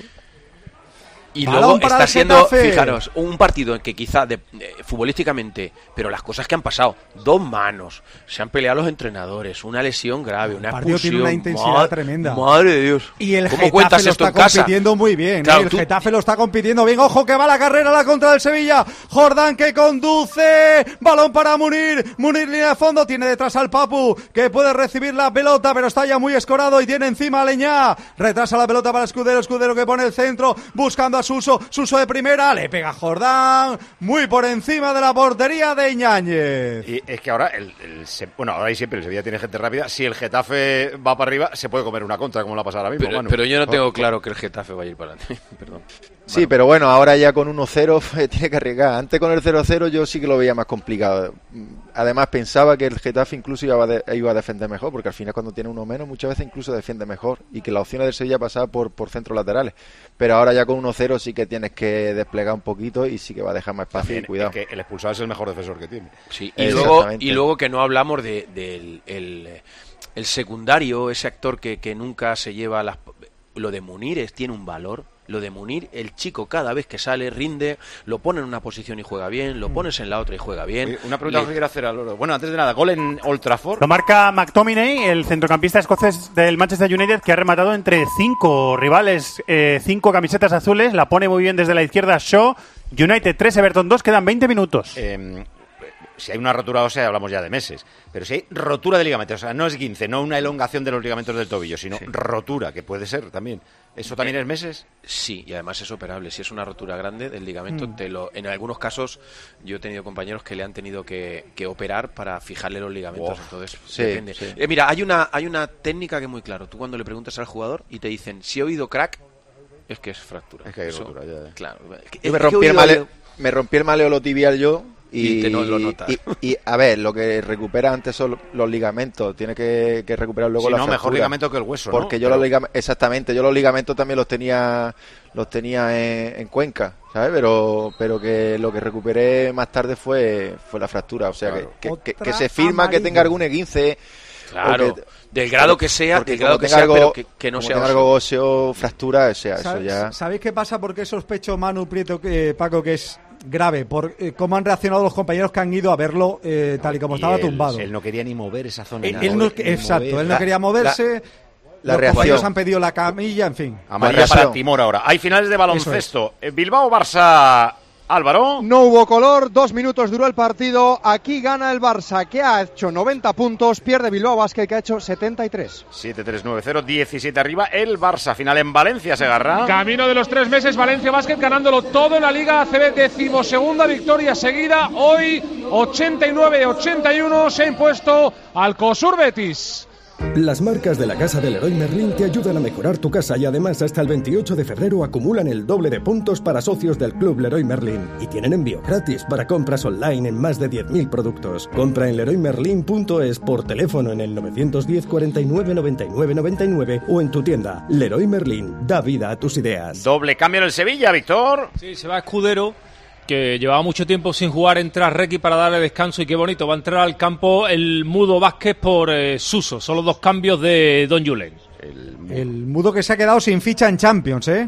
Y luego está siendo, fijaros, un partido en que quizá de, eh, futbolísticamente, pero las cosas que han pasado, dos manos, se han peleado los entrenadores, una lesión grave, una expulsión. El partido tiene una intensidad madre, tremenda. Madre de Dios. Y el ¿Cómo Getafe cuentas lo esto está en casa? compitiendo muy bien. Claro, ¿eh? El tú... Getafe lo está compitiendo bien. Ojo que va la carrera a la contra del Sevilla. Jordán que conduce. Balón para Munir. Munir línea de fondo. Tiene detrás al Papu, que puede recibir la pelota, pero está ya muy escorado y tiene encima a Leñá. Retrasa la pelota para Escudero. Escudero que pone el centro buscando a Suso. Suso de primera, le pega Jordán, muy por encima de la portería de Iñáñez. Y es que ahora, el, el, bueno, ahora y siempre el Sevilla tiene gente rápida. Si el Getafe va para arriba, se puede comer una contra, como la ha pasado ahora mismo. Pero, Manu. pero yo no tengo claro que el Getafe vaya a ir para adelante. Perdón. Sí, bueno. Pero bueno, ahora ya con uno cero tiene que arriesgar. Antes con el cero cero yo sí que lo veía más complicado. Además pensaba que el Getafe incluso iba a, de, iba a defender mejor, porque al final cuando tiene uno menos muchas veces incluso defiende mejor, y que las opciones del Sevilla pasaban por, por centros laterales. Pero ahora ya con uno cero sí que tienes que desplegar un poquito y sí que va a dejar más espacio. También, y cuidado. Es que el expulsado es el mejor defensor que tiene. Sí, y, luego, y luego que no hablamos de, de el, el, el secundario, ese actor que, que nunca se lleva las... Lo de Munir es, tiene un valor. Lo de Munir, el chico cada vez que sale rinde, lo pone en una posición y juega bien, lo pones en la otra y juega bien. Oye, una pregunta Le... que quiero hacer a Loro. Bueno, antes de nada, gol en Old Trafford. Lo marca McTominay, el centrocampista escocés del Manchester United, que ha rematado entre cinco rivales, eh, cinco camisetas azules. La pone muy bien desde la izquierda Shaw. United tres, Everton dos, quedan veinte minutos. Eh, si hay una rotura ósea, hablamos ya de meses. Pero si hay rotura de ligamentos, o sea, no es esguince, no una elongación de los ligamentos del tobillo, sino sí. rotura, que puede ser también. ¿Eso también eh, es meses? Sí, y además es operable. Si es una rotura grande del ligamento, mm. te lo, en algunos casos yo he tenido compañeros que le han tenido que, que operar para fijarle los ligamentos. Wow. Entonces, sí, depende. Sí. Eh, mira, hay una, hay una técnica que es muy claro. Tú cuando le preguntas al jugador y te dicen, si he oído crack, es que es fractura. Es que hay Eso, rotura, ya. Claro. Yo me, rompí el maleo, me rompí el maleolo tibial yo. Y, y te no lo notas. Y, y, a ver, lo que recupera antes son los ligamentos, tiene que, que recuperar luego sí, la no, fractura. Mejor ligamento que el hueso, porque ¿no? yo Pero... los ligamentos, exactamente, yo los ligamentos también los tenía los tenía en, en Cuenca, ¿sabes? Pero pero que lo que recuperé más tarde fue fue la fractura, o sea, claro. que, que, que, que se firma amarilla. Que tenga algún esguince. Claro, que, del grado que sea, del grado que sea, algo, pero que, que no sea algo óseo, fractura, o sea, eso ya... ¿Sabéis qué pasa? Porque sospecho, Manu Prieto, que Paco, que es grave, por eh, cómo han reaccionado los compañeros que han ido a verlo eh, tal y como y estaba él, tumbado. Él no quería ni mover esa zona. Él, nada, él no, ni exacto, mover. él no quería moverse. La, la los reacción. compañeros han pedido la camilla, en fin. Amarilla para Timor ahora. Hay finales de baloncesto. Es. Bilbao-Barça... Álvaro. No hubo color, dos minutos duró el partido. Aquí gana el Barça, que ha hecho noventa puntos, pierde Bilbao Basket, que ha hecho setenta y tres. siete tres nueve cero, diecisiete arriba el Barça. Final en Valencia, Segarra. Camino de los tres meses, Valencia Basket ganándolo todo en la Liga A C B, decimosegunda victoria seguida. Hoy ochenta y nueve ochenta y uno se ha impuesto al COSUR Betis. Las marcas de la Casa del Leroy Merlin te ayudan a mejorar tu casa y además hasta el veintiocho de febrero acumulan el doble de puntos para socios del Club Leroy Merlin y tienen envío gratis para compras online en más de diez mil productos. Compra en leroy merlin punto es por teléfono en el nueve diez, cuarenta y nueve, noventa y nueve, noventa y nueve o en tu tienda. Leroy Merlin, da vida a tus ideas. Doble cambio en el Sevilla, Víctor. Sí, se va Escudero, que llevaba mucho tiempo sin jugar, entra Requi para darle descanso y qué bonito, va a entrar al campo el Mudo Vázquez por eh, Suso, son los dos cambios de Don Julen. El mudo. el mudo que se ha quedado sin ficha en Champions, ¿eh?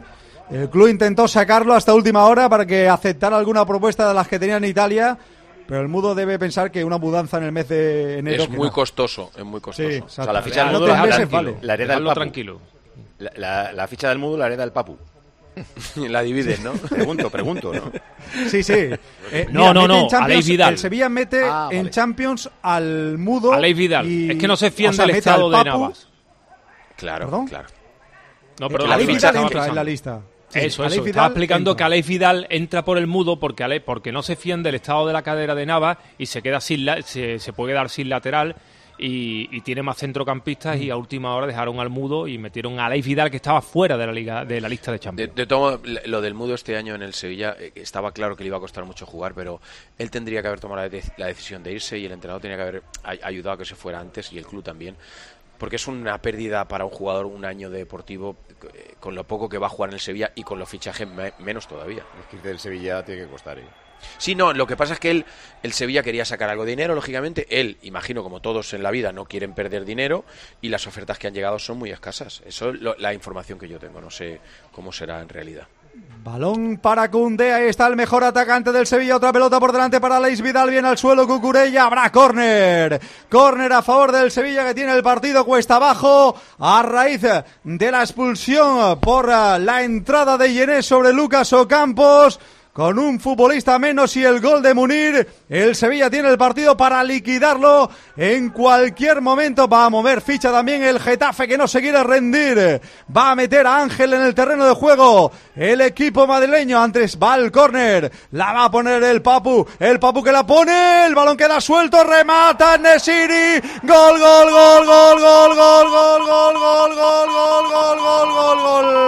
El club intentó sacarlo hasta última hora para que aceptara alguna propuesta de las que tenía en Italia, pero el Mudo debe pensar que una mudanza en el mes de enero... Es muy no. costoso, es muy costoso. Sí, o sea, la ficha del Mudo la, la, vale. la hereda el Papu. tranquilo. La, la, la ficha del Mudo la hereda el Papu. La dividen, ¿no? Pregunto, pregunto, ¿no? Sí, sí. Eh, no, mira, no, no, Aleix Vidal. El Sevilla mete ah, vale. en Champions al Mudo. Aleix Vidal. Y, es que no se fían o sea, del estado de Papu. Navas. Claro, ¿Perdón? claro. No, pero Aleix Vidal entra en la lista. Sí, eso, Aleix eso. Vidal Estaba explicando entra. que Aleix Vidal entra por el Mudo porque Ale, porque no se fían del estado de la cadera de Navas y se queda sin la, se, se puede quedar sin lateral y, y tiene más centrocampistas y a última hora dejaron al Mudo y metieron a Aleix Vidal que estaba fuera de la liga de la lista de Champions. De, de todo lo del Mudo este año en el Sevilla eh, estaba claro que le iba a costar mucho jugar, pero él tendría que haber tomado la, de, la decisión de irse y el entrenador tenía que haber ay, ayudado a que se fuera antes y el club también. Porque es una pérdida para un jugador un año deportivo eh, con lo poco que va a jugar en el Sevilla y con los fichajes me, menos todavía. Es que el Sevilla tiene que costar. ¿eh? Sí, no, lo que pasa es que él, el Sevilla quería sacar algo de dinero, lógicamente. Él, imagino, como todos en la vida, no quieren perder dinero y las ofertas que han llegado son muy escasas. Eso es lo, la información que yo tengo, no sé cómo será en realidad. Balón para Koundé, ahí está el mejor atacante del Sevilla, otra pelota por delante para Aleix Vidal, viene al suelo Cucurella, habrá córner, córner a favor del Sevilla que tiene el partido cuesta abajo a raíz de la expulsión por la entrada de Yenés sobre Lucas Ocampos. Con un futbolista menos y el gol de Munir, el Sevilla tiene el partido para liquidarlo en cualquier momento. Va a mover ficha también el Getafe que no se quiere rendir. Va a meter a Ángel en el terreno de juego. El equipo madrileño antes va al córner. La va a poner el Papu. El Papu que la pone. El balón queda suelto. Remata Nesiri. Gol, gol, gol, gol, gol, gol, gol, gol, gol, gol, gol, gol, gol,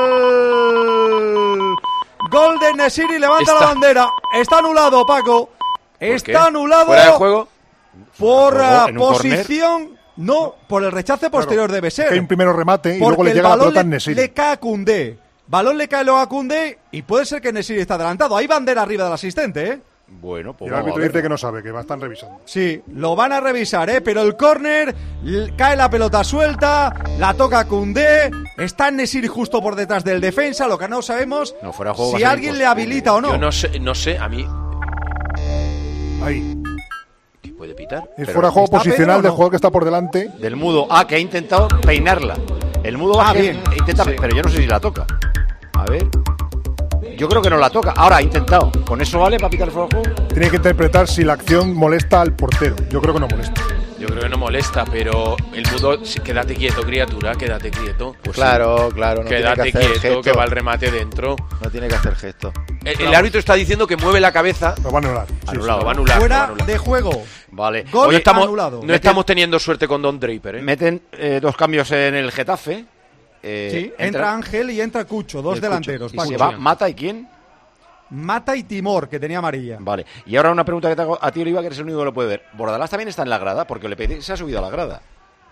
gol, gol. Gol de Nesiri, levanta Está. la bandera. Está anulado, Paco. Está qué? anulado. ¿Fuera de juego? Por uh, ¿En un posición. No, por el rechace posterior claro, debe ser. Es que hay un primero remate y Porque luego le el llega la balón pelota a le, Nesiri. le cae a Koundé. Balón le cae luego a Koundé y puede ser que Nesiri está adelantado. Hay bandera arriba del asistente, ¿eh? Bueno, pues Y el vamos a árbitro dice verlo. que no sabe, que va a estar revisando. Sí, lo van a revisar, ¿eh? Pero el córner, l- cae la pelota suelta, la toca Koundé, está Nesiri justo por detrás del defensa, lo que no sabemos No, fuera de juego va a si ser alguien le imposible. habilita o no. Yo no sé, no sé, a mí... Ahí. ¿Qué puede pitar? Es Pero fuera de juego ¿está posicional Pedro o no? del jugador que está por delante. Del Mudo. Ah, que ha intentado peinarla. El Mudo va Ah, a bien. intenta, Sí. pero yo no sé si la toca. A ver. Yo creo que no la toca. Ahora ha intentado. ¿Con eso vale para pitar el fuera de juego? Tiene que interpretar si la acción molesta al portero. Yo creo que no molesta. Yo creo que no molesta, pero el Mudo... sí, quédate quieto, criatura, quédate quieto. Pues claro, claro, no Quédate tiene que hacer quieto, gesto. que va el remate dentro. No tiene que hacer gesto. El, el árbitro está diciendo que mueve la cabeza. Lo va a anular. Sí, Anulado. Lo va a anular. lo va a Fuera anular. de juego. Vale. Gol Hoy estamos, anulado. no estamos teniendo suerte con Don Draper, ¿eh? Meten eh, dos cambios en el Getafe. Eh, Sí, entra Ángel y entra Cucho, dos el delanteros. Cucho. Y se Paco. va Mata y quién. Mata y Timor, que tenía amarilla. Vale. Y ahora una pregunta que te hago a ti, Oliva, que eres el único que lo puede ver. ¿Bordalás también está en la grada? Porque Lopetegui se ha subido a la grada.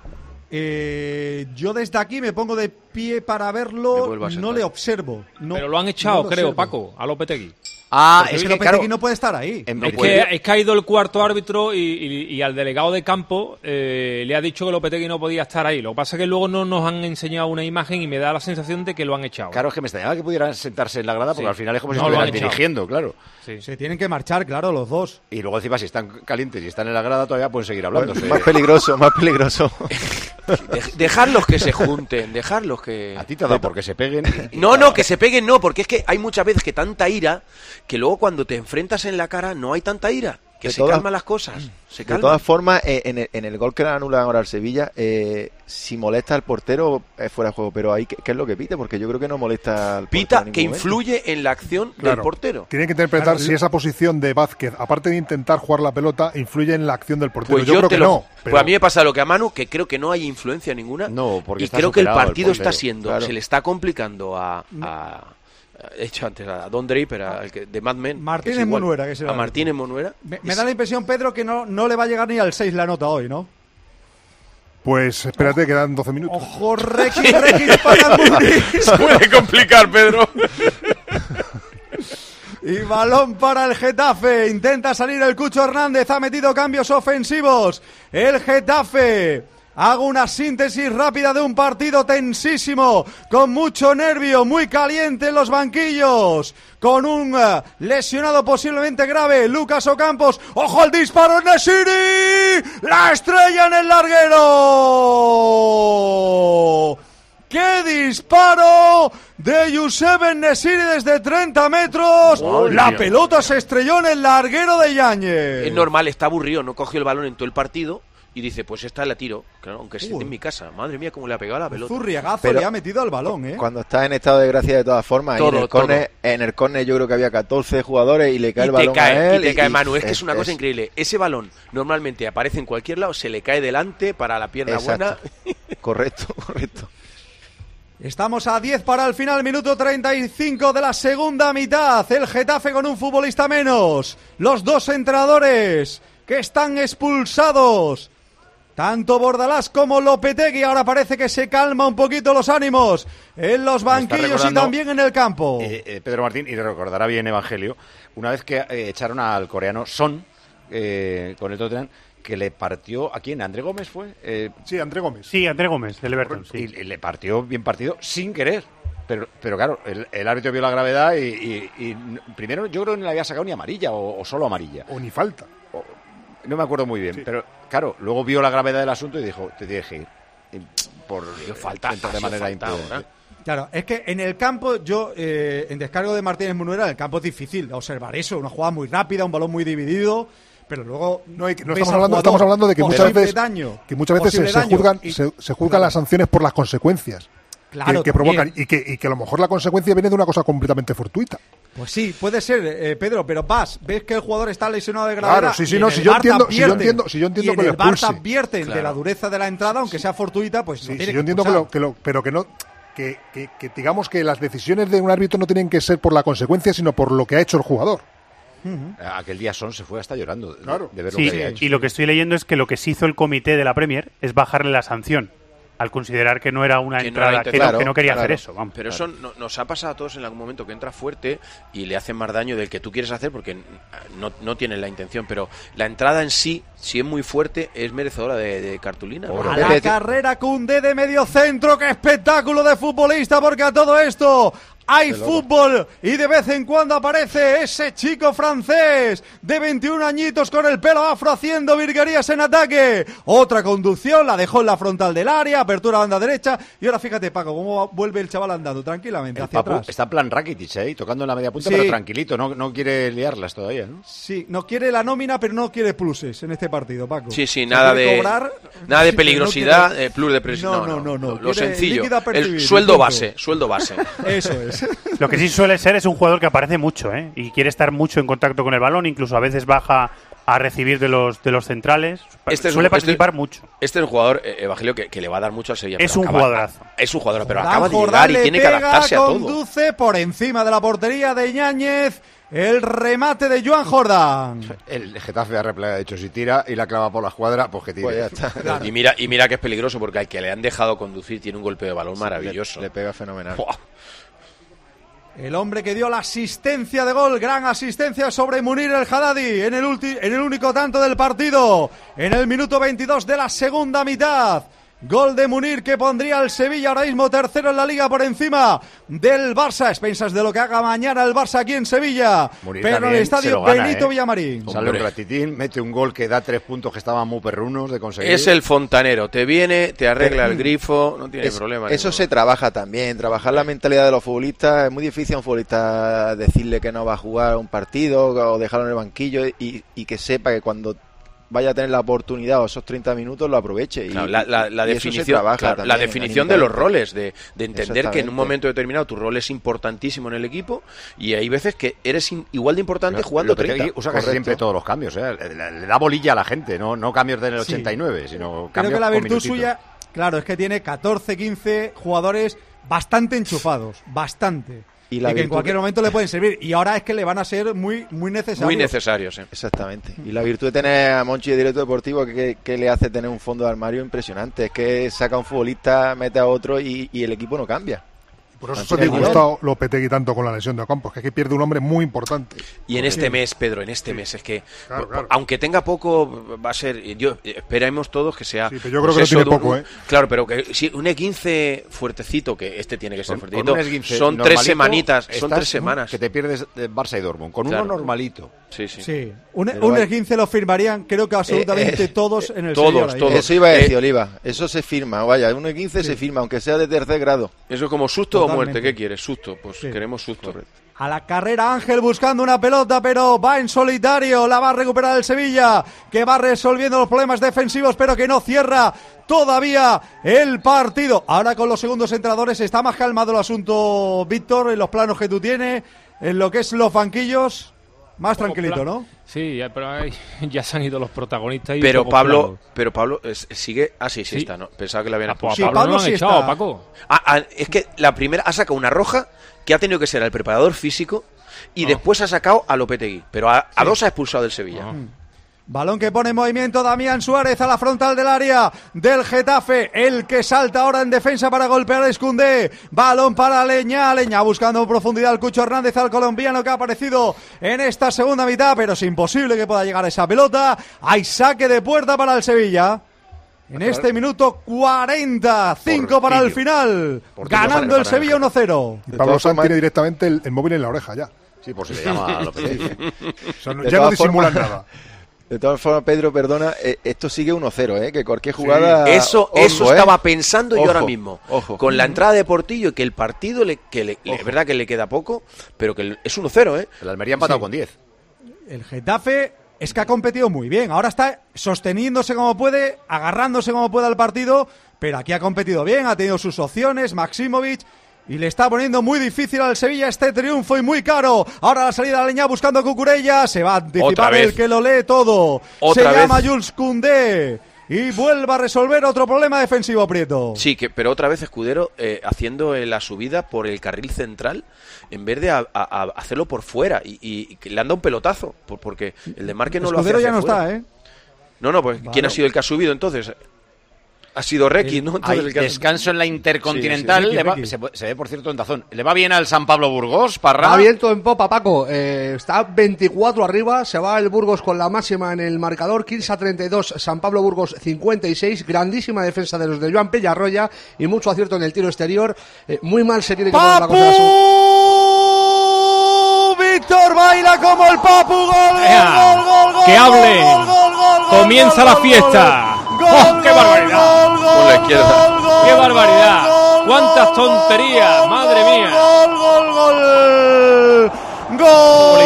Eh, yo desde aquí me pongo de pie para Me verlo, vuelvo a no sentar. le observo. No, Pero lo han no echado, lo creo, observo. Paco, a Lopetegui. Ah, Porque es que Lopetegui claro, no puede estar ahí. en Es principio- que, es que ha ido el cuarto árbitro y, y- y al delegado de campo eh, le ha dicho que Lopetegui no podía estar ahí. Lo que pasa es que luego no nos han enseñado una imagen y me da la sensación de que lo han echado. Claro, es que me extrañaba que pudieran sentarse en la grada, porque Sí. al final es como si No, lo han estuvieran echado. dirigiendo, claro. Sí. Se tienen que marchar, claro, los dos. Y luego encima si están calientes y están en la grada todavía pueden seguir hablando. Más peligroso, más peligroso. Dej- dejarlos que se junten, dejarlos que... A ti te da porque se peguen. No, no, que se peguen no, porque es que hay muchas veces que tanta ira, que luego cuando te enfrentas en la cara no hay tanta ira, que De se todas- calman las cosas, se De calman. todas formas, eh, en, el, en el gol que le anulan ahora al Sevilla, eh, si molesta al portero es fuera de juego, pero ahí, ¿qué, qué es lo que pite? Porque yo creo que no molesta al portero Pita en que ningún momento. influye en la acción Claro. del portero. Tiene que interpretar Claro, si esa posición de Vázquez, aparte de intentar jugar la pelota, influye en la acción del portero. Pues yo, yo, creo te que lo- no. pero- Pues a mí me pasa lo que a Manu, que creo que no hay influencia ninguna. No, porque y está creo que el superado el partido está portero. siendo, Claro. se le está complicando a, a- he hecho antes a Don Draper, al que- de Mad Men. que Martínez es igual. Monuera, que es el A árbitro. Martínez Monuera. Me, me da la impresión, Pedro, que no, no le va a llegar ni al seis la nota hoy, ¿no? Pues espérate, quedan doce minutos. Ojo, Requi, Requi para Muniz. Se puede complicar, Pedro. Y balón para el Getafe. Intenta salir el Cucho Hernández. Ha metido cambios ofensivos. El Getafe. hago una síntesis rápida de un partido tensísimo, con mucho nervio, muy caliente en los banquillos, con un uh, lesionado posiblemente grave, Lucas Ocampos. ¡Ojo al disparo, En-Nesyri! ¡La estrella en el larguero! ¡Qué disparo de Josep En-Nesyri desde treinta metros! Oh, la Dios. pelota se estrelló en el larguero de Yáñez. Es normal, está aburrido, no cogió el balón en todo el partido y dice, pues esta la tiro, claro, aunque esté en mi casa. Madre mía, cómo le ha pegado la pelota. Zurriagazo Pero le ha metido al balón, ¿eh? Cuando está en estado de gracia de todas formas, ahí Todo, en el córner, en el córner yo creo que había catorce jugadores y le cae Y el te balón cae, a él. y te cae, y- Manu, es que es- es una cosa es- increíble. Ese balón normalmente aparece en cualquier lado, se le cae delante para la pierna Exacto. buena. Correcto, correcto. Estamos a diez para el final, minuto treinta y cinco de la segunda mitad. El Getafe con un futbolista menos. Los dos entrenadores que están expulsados. Tanto Bordalás como Lopetegui. Ahora parece que se calma un poquito los ánimos en los Me está banquillos y recordando, también en el campo. eh, eh, Pedro Martín, y recordará bien Evangelio, una vez que eh, echaron al coreano Son eh, con el Tottenham, que le partió, ¿a quién? ¿A André Gómez fue? Eh, sí, André Gómez. Sí, André Gómez, del Everton, sí. Y, y le partió bien partido sin querer. Pero, pero claro, el, el árbitro vio la gravedad y, y- y n- primero yo creo que no le había sacado ni amarilla o, o solo amarilla. O ni falta. O- no me acuerdo muy bien, pero claro, luego vio la gravedad del asunto y dijo, te tienes que ir. Y por falta, de ha sido manera falta imprudente. ahora. Claro, es que en el campo, yo, eh, en descargo de Martínez Munuera, en el campo es difícil observar eso. Una jugada muy rápida, un balón muy dividido. Pero luego no, hay que- no ves estamos al hablando, jugador, estamos hablando de que muchas posible veces, daño, que muchas veces se, posible se daño, juzgan, y- se, se juzgan las sanciones por las consecuencias Claro, que, que también. provocan y que, y que a lo mejor la consecuencia viene de una cosa completamente fortuita. Pues sí, puede ser, eh, Pedro, pero vas, ves que el jugador está lesionado de gravedad. Claro, sí, sí, y no, en si el yo V A R te entiendo- si yo advierten, entiendo- si yo entiendo y que en lo el V A R te expulse. advierten de Claro. la dureza de la entrada, aunque sea fortuita, pues no Sí, tiene sí, que yo entiendo que, expulsar. lo, que lo, pero que no, que, que, que digamos que las decisiones de un árbitro no tienen que ser por la consecuencia, sino por lo que ha hecho el jugador. Aquel día Son se fue hasta llorando de, Claro. de ver Sí, lo que había hecho. y lo que estoy leyendo es que lo que se hizo el comité de la Premier es bajarle la sanción, al considerar que no era una Que no entrada, era que, intentar- no, que no quería claro. hacer eso. Vamos. Pero eso no- nos ha pasado a todos en algún momento que entra fuerte y le hacen más daño del que tú quieres hacer porque no, no tienes la intención. Pero la entrada en sí, si es muy fuerte, es merecedora de, de cartulina. A la carrera Koundé de medio centro, qué espectáculo de futbolista, porque a todo esto hay fútbol y de vez en cuando aparece ese chico francés de veintiún añitos con el pelo afro haciendo virguerías en ataque. Otra conducción, la dejó en la frontal del área, apertura banda derecha y ahora fíjate, Paco, cómo vuelve el chaval andando tranquilamente El hacia Papu atrás. está en plan Rakitic, ¿eh? Tocando en la media punta, Sí. pero tranquilito, no, no quiere liarlas todavía, ¿no? Sí, no quiere la nómina, pero no quiere pluses en este partido, Paco. Sí, sí, Se nada quiere de cobrar, nada de sí, pero no peligrosidad, quiere- eh, plus de presión. No, no, no, no. Lo Quiere sencillo, líquido a percibir, el sueldo punto. base, sueldo base. Eso es. Lo que sí suele ser es un jugador que aparece mucho, ¿eh? Y quiere estar mucho en contacto con el balón, incluso a veces baja a recibir de los de los centrales. Este es suele un- participar este- mucho. Este es un jugador, eh, Evangelio, que, que le va a dar mucho al Sevilla. Es pero un acaba- jugadorazo. Es un jugador, pero Jordán acaba de Jordán llegar y le tiene que pega, adaptarse a todo. conduce por encima de la portería de Ñáñez. El remate de Joan Jordán. El Getafe ha replegado, de hecho, si tira y la clava por la escuadra, pues que tire. Pues ya está. Y mira, y mira que es peligroso porque al que le han dejado conducir tiene un golpe de balón maravilloso. Le, le pega fenomenal. Buah. El hombre que dio la asistencia de gol, gran asistencia sobre Munir el Haddadi en el, ulti- en el único tanto del partido, en el minuto veintidós de la segunda mitad. Gol de Munir que pondría al Sevilla ahora mismo tercero en la Liga por encima del Barça. A expensas de lo que haga mañana el Barça aquí en Sevilla. Munir Pero en también el se estadio lo gana, Benito ¿eh? Villamarín. Sale un Hombre. ratitín, mete un gol que da tres puntos que estaban muy perrunos de conseguir. Es el fontanero, te viene, te arregla el Pero- grifo, no tiene Es- problema. Eso ninguno. se trabaja también, trabajar la mentalidad de los futbolistas. Es muy difícil a un futbolista decirle que no va a jugar un partido o dejarlo en el banquillo y, y que sepa que cuando vaya a tener la oportunidad o esos treinta minutos lo aproveche. Y, Claro, la, la- la y eso se definición, trabaja claro, la también definición de los anímicamente. roles, de, de entender que en un Exactamente. momento determinado tu rol es importantísimo en el equipo y hay veces que eres in- igual de importante Lo- jugando Lopetegui treinta. usa casi Correcto. siempre todos los cambios, ¿eh? Le, le da bolilla a la gente, no, no cambios del Sí. ochenta y nueve, sino Creo cambios que la con virtud minutitos. suya, claro, es que tiene catorce, quince jugadores bastante enchufados, bastante. Y Y, la que en virtud cualquier que- momento le pueden servir. Y ahora es que le van a ser muy, muy necesarios. Muy necesarios, eh. Exactamente. Y la virtud de tener a Monchi de directo deportivo que, que le hace tener un fondo de armario impresionante. Es que saca a un futbolista, mete a otro y, y el equipo no cambia. Por eso te ha gustado Lopetegui tanto con la lesión de Ocampos, que aquí pierde un hombre muy importante. Y en este mes, Pedro, en este sí. mes, es que claro, claro. aunque tenga poco, va a ser, yo esperemos todos que sea... Sí, pero yo creo pues que no tiene poco, ¿eh? Claro, pero que si un E quince fuertecito, que este tiene que ser con, fuertecito, con son tres semanitas, son tres semanas. Que te pierdes de Barça y Dortmund, con claro. uno normalito. Sí, sí. sí. Un, un E quince lo firmarían, creo que absolutamente eh, eh, todos en el Todos, todos. Eso iba a decir, Oliva, eso se firma, vaya, un E quince sí. se firma, aunque sea de tercer grado. Eso es como susto Totalmente. o muerte, ¿qué quieres? Susto, pues sí. queremos susto. Correcto. A la carrera Ángel buscando una pelota, pero va en solitario, la va a recuperar el Sevilla, que va resolviendo los problemas defensivos, pero que no cierra todavía el partido. Ahora con los segundos entrenadores está más calmado el asunto, Víctor, en los planos que tú tienes, en lo que es los banquillos, más tranquilito, ¿no? Sí, ya, pero hay, ya se han ido los protagonistas. Y pero Pablo, planos. pero Pablo es, sigue, ah sí, sí, sí está, ¿no? Pensaba que la habían expulsado. Sí, Pablo no lo han sí echado, Paco. Ah, ah, es que la primera ha sacado una roja que ha tenido que ser al preparador físico y oh. después ha sacado a Lopetegui, pero a, a sí. dos ha expulsado del Sevilla. Oh. Balón que pone en movimiento Damián Suárez a la frontal del área del Getafe, el que salta ahora en defensa para golpear a Escundé. Balón para Leñá, Leñá buscando profundidad al Cucho Hernández, al colombiano que ha aparecido en esta segunda mitad, pero es imposible que pueda llegar a esa pelota. Hay saque de puerta para el Sevilla. En este minuto cuarenta, cinco para el final, ganando el Sevilla uno cero. Y Pablo Sanz tiene directamente el, el móvil en la oreja ya. Sí, por si le llama a Lopetegui. Ya no disimulan nada. De todas formas, Pedro, perdona, eh, esto sigue uno cero, ¿eh? Que cualquier jugada... Sí. Eso, ojo, eso estaba eh. pensando ojo, yo ahora mismo. Ojo. Con la entrada de Portillo, que el partido, le, que le, es verdad que le queda poco, pero que es uno cero, ¿eh? El Almería ha empatado sí. con diez. El Getafe es que ha competido muy bien. Ahora está sosteniéndose como puede, agarrándose como puede al partido, pero aquí ha competido bien, ha tenido sus opciones, Maximovic... Y le está poniendo muy difícil al Sevilla este triunfo y muy caro. Ahora la salida de Leñá buscando a Cucurella. Se va a anticipar el que lo lee todo. Otra Se vez. llama Jules Koundé. Y vuelve a resolver otro problema defensivo, Prieto. Sí, que, pero otra vez Escudero eh, haciendo eh, la subida por el carril central en vez de a, a, a hacerlo por fuera. Y, y, y le han dado un pelotazo. Por, porque el de Marque no Escudero lo hace ya no fuera. está, ¿eh? No, no, pues vale. ¿Quién ha sido el que ha subido entonces? Ha sido Requi, ¿no? Entonces, el que... Descanso en la Intercontinental. Sí, sí, sí, le va, se, se ve, por cierto, en Dazón. ¿Le va bien al San Pablo Burgos, Parra? Va viento en popa, Paco. Eh, está veinticuatro arriba. Se va el Burgos con la máxima en el marcador. quince a treinta y dos. San Pablo Burgos cincuenta y seis. Grandísima defensa de los de Joan Peñarroya. Y mucho acierto en el tiro exterior. Eh, muy mal se tiene que poner la cosa de su... Víctor baila como el Papu. Gol, gol, gol, gol, gol. Que hable. Gol, gol, gol, gol, Comienza gol, la gol, fiesta. Gol, ¡Oh, qué barbaridad! Gol, Por la izquierda. Gol, gol, ¡Qué barbaridad! Gol, ¡Cuántas gol, tonterías! Gol, ¡Madre mía! Gol, gol, gol. Gol.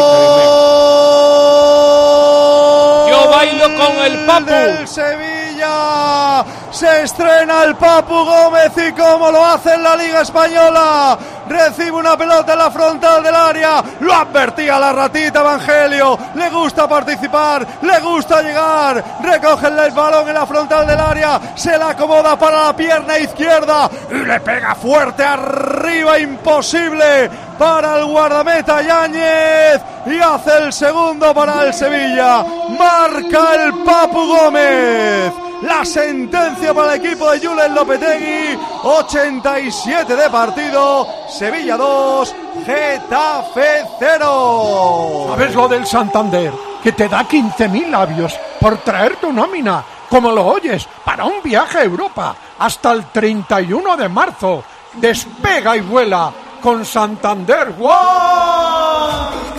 Yo bailo con el Papu. Del Sevilla. Se estrena el Papu Gómez y como lo hace en la Liga Española. Recibe una pelota en la frontal del área. Lo advertía la ratita Evangelio. Le gusta participar. Le gusta llegar. Recoge el balón en la frontal del área. Se la acomoda para la pierna izquierda. Y le pega fuerte arriba. Imposible para el guardameta Yáñez. Y hace el segundo para el Sevilla. Marca el Papu Gómez. La sentencia para el equipo de Julen Lopetegui. ochenta y siete de partido. Sevilla dos, Getafe cero. ¿Sabes lo del Santander? Que te da quince mil labios por traer tu nómina, como lo oyes, para un viaje a Europa hasta el treinta y uno de marzo. Despega y vuela con Santander. ¡Wow!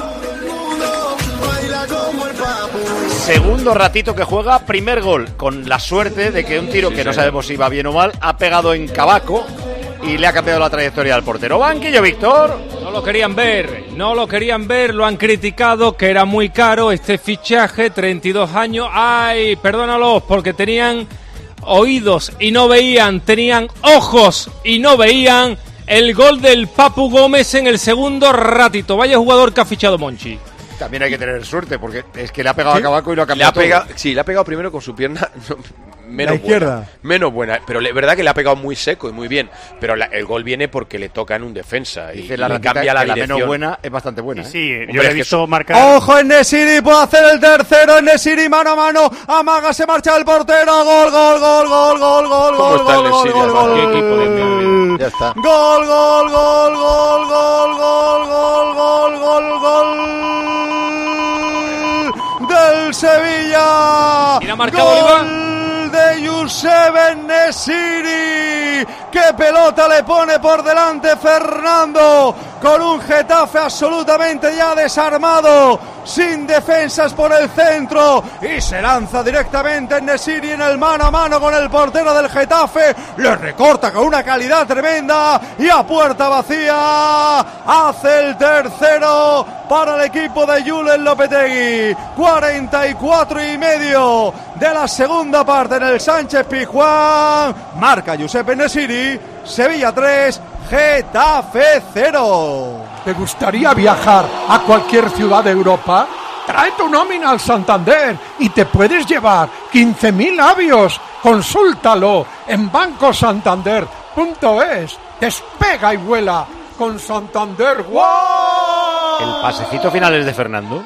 Segundo ratito que juega, primer gol, con la suerte de que un tiro sí, que sí, no sabemos si va bien o mal, ha pegado en Cabaco y le ha cambiado la trayectoria al portero. Banquillo, Víctor. No lo querían ver, no lo querían ver, lo han criticado, que era muy caro este fichaje, treinta y dos años. Ay, perdónalos, porque tenían oídos y no veían, tenían ojos y no veían el gol del Papu Gómez en el segundo ratito. Vaya jugador que ha fichado Monchi. También hay que tener suerte, porque es que le ha pegado ¿Sí? a Cabaco y lo ha cambiado le ha pegado, todo. Sí, le ha pegado primero con su pierna no, menos la izquierda. buena. Menos buena, pero es verdad que le ha pegado muy seco y muy bien. Pero la, el gol viene porque le toca en un defensa. Y, Dice la y cambia la que dirección. La menos buena es bastante buena. Sí, sí ¿eh? yo le he visto marcar. ¡Ojo en Nesiri! Puede hacer el tercero en Nesiri, mano a mano. Amaga, se marcha el portero. Gol, gol, gol, gol, gol, gol, gol, gol, gol, gol, gol, gol. ¿Qué equipo de gol. Ya está. Gol, gol, gol, gol, gol, gol, gol, gol, gol, gol del Sevilla. ¿Quién ha marcado, Oliva? De Youssef En-Nesyri. ¡Qué pelota le pone por delante Fernando! Con un Getafe absolutamente ya desarmado, sin defensas por el centro, y se lanza directamente En-Nesyri en el mano a mano con el portero del Getafe. Le recorta con una calidad tremenda y a puerta vacía hace el tercero para el equipo de Julen Lopetegui. cuarenta y cuatro y medio de la segunda parte en el Sánchez Pizjuán. Marca Youssef En-Nesyri. Sevilla tres, Getafe cero. ¿Te gustaría viajar a cualquier ciudad de Europa? Trae tu nómina al Santander y te puedes llevar quince mil avios. Consúltalo en banco santander punto es. Despega y vuela con Santander. ¡Wow! El pasecito final es de Fernando.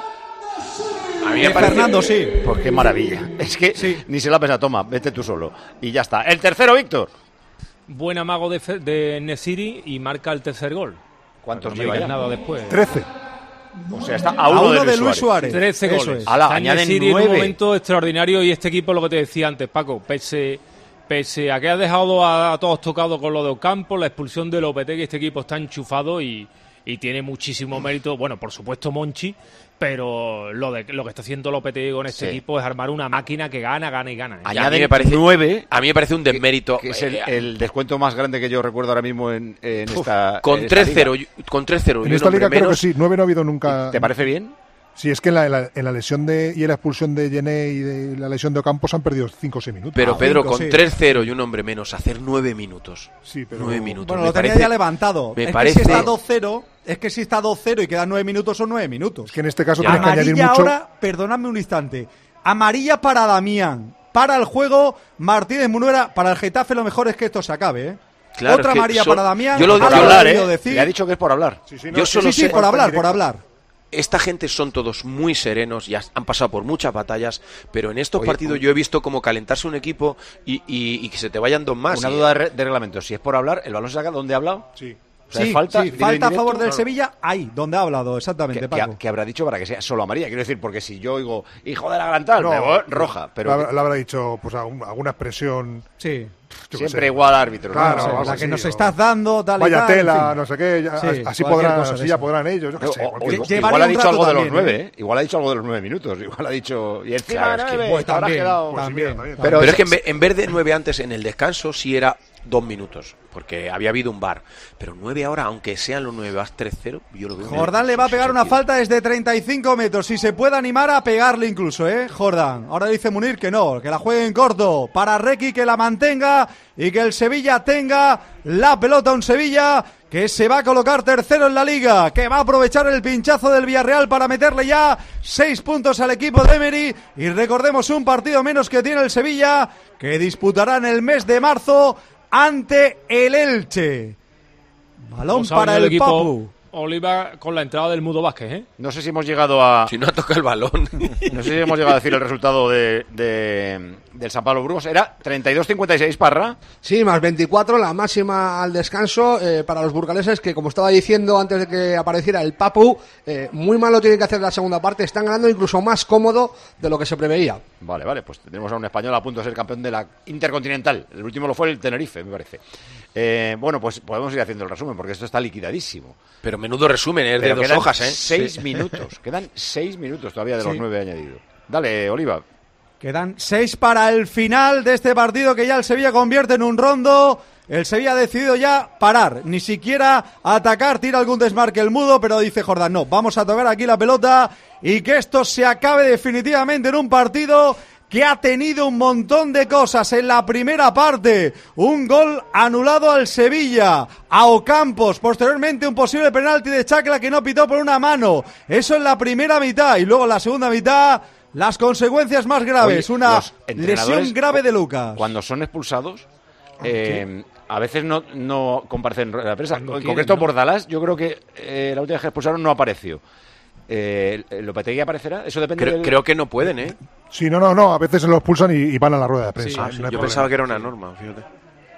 A mí me parece... Fernando, sí. Pues qué maravilla. Es que sí. Ni se la pesa, toma, vete tú solo. Y ya está. El tercero, Víctor. Buen amago de, de En-Nesyri y marca el tercer gol. ¿Cuántos no lleva ya? Nada después. trece. O sea, está a uno, a uno de, Luis de Luis Suárez. Suárez. trece goles. Es. Ala, añaden En-Nesyri nueve. En un momento extraordinario y este equipo, lo que te decía antes, Paco, pese, pese a que ha dejado a, a todos tocados con lo de Ocampo, la expulsión de Lopetegui, este equipo está enchufado y, y tiene muchísimo mérito. Bueno, por supuesto Monchi, pero lo de lo que está haciendo Lopetegui con este sí. equipo es armar una máquina que gana, gana y gana. ¿eh? Añade, a mí me parece nueve. A mí me parece un desmérito. Que, que es el, el descuento más grande que yo recuerdo ahora mismo en, en Uf, esta. Con tres cero. Con tres cero. En esta liga menos. Creo que sí. nueve no ha habido nunca. ¿Te parece bien? Sí, es que en la, en la, en la lesión de y en la expulsión de Gené y de la lesión de Ocampos han perdido cinco o seis minutos. Pero ah, Pedro, cinco, con sí. tres cero y un hombre menos, hacer nueve minutos. Sí, pero... nueve minutos. Bueno, me lo tenía parece, ya levantado. Me es parece... que si está dos cero, es que si está dos cero y quedan nueve minutos, son nueve minutos. Es que en este caso tienes que añadir Amarilla mucho. Ahora, perdóname un instante. Amarilla para Damián. Para el juego, Martínez Munuera. Para el Getafe lo mejor es que esto se acabe, ¿eh? Claro, Otra amarilla son... para Damián. Yo lo digo hablar, ¿eh? Decir. Le ha dicho que es por hablar. Sí, sí, no, yo solo sí, sé... sí, por hablar, por hablar. Esta gente son todos muy serenos, ya han pasado por muchas batallas, pero en estos Oye, partidos oye. yo he visto como calentarse un equipo y, y, y que se te vayan dos más. Una y... duda de, re- de reglamento. Si es por hablar, ¿el balón se saca donde ha hablado? Sí. O sea, sí, falta, sí, falta a favor del claro. Sevilla, ahí, donde ha hablado, exactamente, ¿Qué, Paco. qué, qué habrá dicho para que sea solo amarilla? Quiero decir, porque si yo oigo, hijo de la gran tal, No, me voy roja. Pero le, le habrá dicho pues algún, alguna expresión. Sí. Siempre igual árbitro. Claro, ¿no? O sea, algo la así, que nos o- estás dando, tal y Vaya tal, tela, en fin. no sé qué. Ya, Sí, así cualquier podrán, cosa de así eso. ya podrán ellos. Yo qué sé, O- o- cualquier igual, cosa. Llevaría igual ha un dicho rato algo de los también, nueve, ¿eh? ¿eh? Igual ha dicho algo de los nueve minutos. Igual ha dicho. Y encima Claro, es que- nueve, Pues ahora también, has quedado. Pues también, mira, también. también. Pero, pero es que en vez, en vez de nueve antes en el descanso sí era dos minutos, porque había habido un bar. Pero nueve ahora, aunque sean los nueve, vas tres cero, yo lo veo. Jordán le va a pegar una falta desde treinta y cinco metros. Si se puede animar a pegarle incluso, ¿eh? Jordán. Ahora dice Munir que no, que la juegue en corto. Para Requi que la mantenga y que el Sevilla tenga la pelota. Un Sevilla que se va a colocar tercero en la Liga, que va a aprovechar el pinchazo del Villarreal para meterle ya seis puntos al equipo de Emery. Y recordemos un partido menos que tiene el Sevilla, que disputará en el mes de marzo ante el Elche. Balón Pues ha para venido el equipo Papu. Oliva con la entrada del Mudo Vázquez, ¿eh? No sé si hemos llegado a. Si no ha tocado el balón. No sé si hemos llegado a decir el resultado de, de del San Pablo Burgos. Era treinta y dos cincuenta y seis, Parra. Sí, más veinticuatro, la máxima al descanso eh, para los burgaleses, que como estaba diciendo antes de que apareciera el Papu, eh, muy mal lo tienen que hacer la segunda parte, están ganando incluso más cómodo de lo que se preveía. Vale, vale, pues tenemos a un español a punto de ser campeón de la Intercontinental. El último lo fue el Tenerife, me parece. Eh, bueno, pues podemos ir haciendo el resumen, porque esto está liquidadísimo. Pero menudo resumen, es de Pero dos quedan hojas, ¿eh? Seis Sí. minutos, quedan seis minutos todavía de los Sí. nueve añadidos. Dale, Oliva. Quedan seis para el final de este partido que ya el Sevilla convierte en un rondo. El Sevilla ha decidido ya parar, ni siquiera atacar, tira algún desmarque el Mudo, pero dice Jordán, no, vamos a tocar aquí la pelota y que esto se acabe definitivamente en un partido que ha tenido un montón de cosas en la primera parte. Un gol anulado al Sevilla, a Ocampos, posteriormente un posible penalti de Chacla que no pitó por una mano. Eso en la primera mitad, y luego en la segunda mitad las consecuencias más graves. Oye, una los entrenadores, lesión grave de Lucas. Cuando son expulsados, eh, a veces no, no comparecen en la prensa. En quieren, concreto, ¿no? Bordalás, yo creo que eh, la última vez que expulsaron no apareció. Eh, ¿Lopetegui aparecerá? Eso depende Creo, del... creo que no pueden, ¿eh? Sí, no, no, no, a veces se lo expulsan y, y van a la rueda de prensa. Ah, no hay yo problema. pensaba que era una norma, fíjate.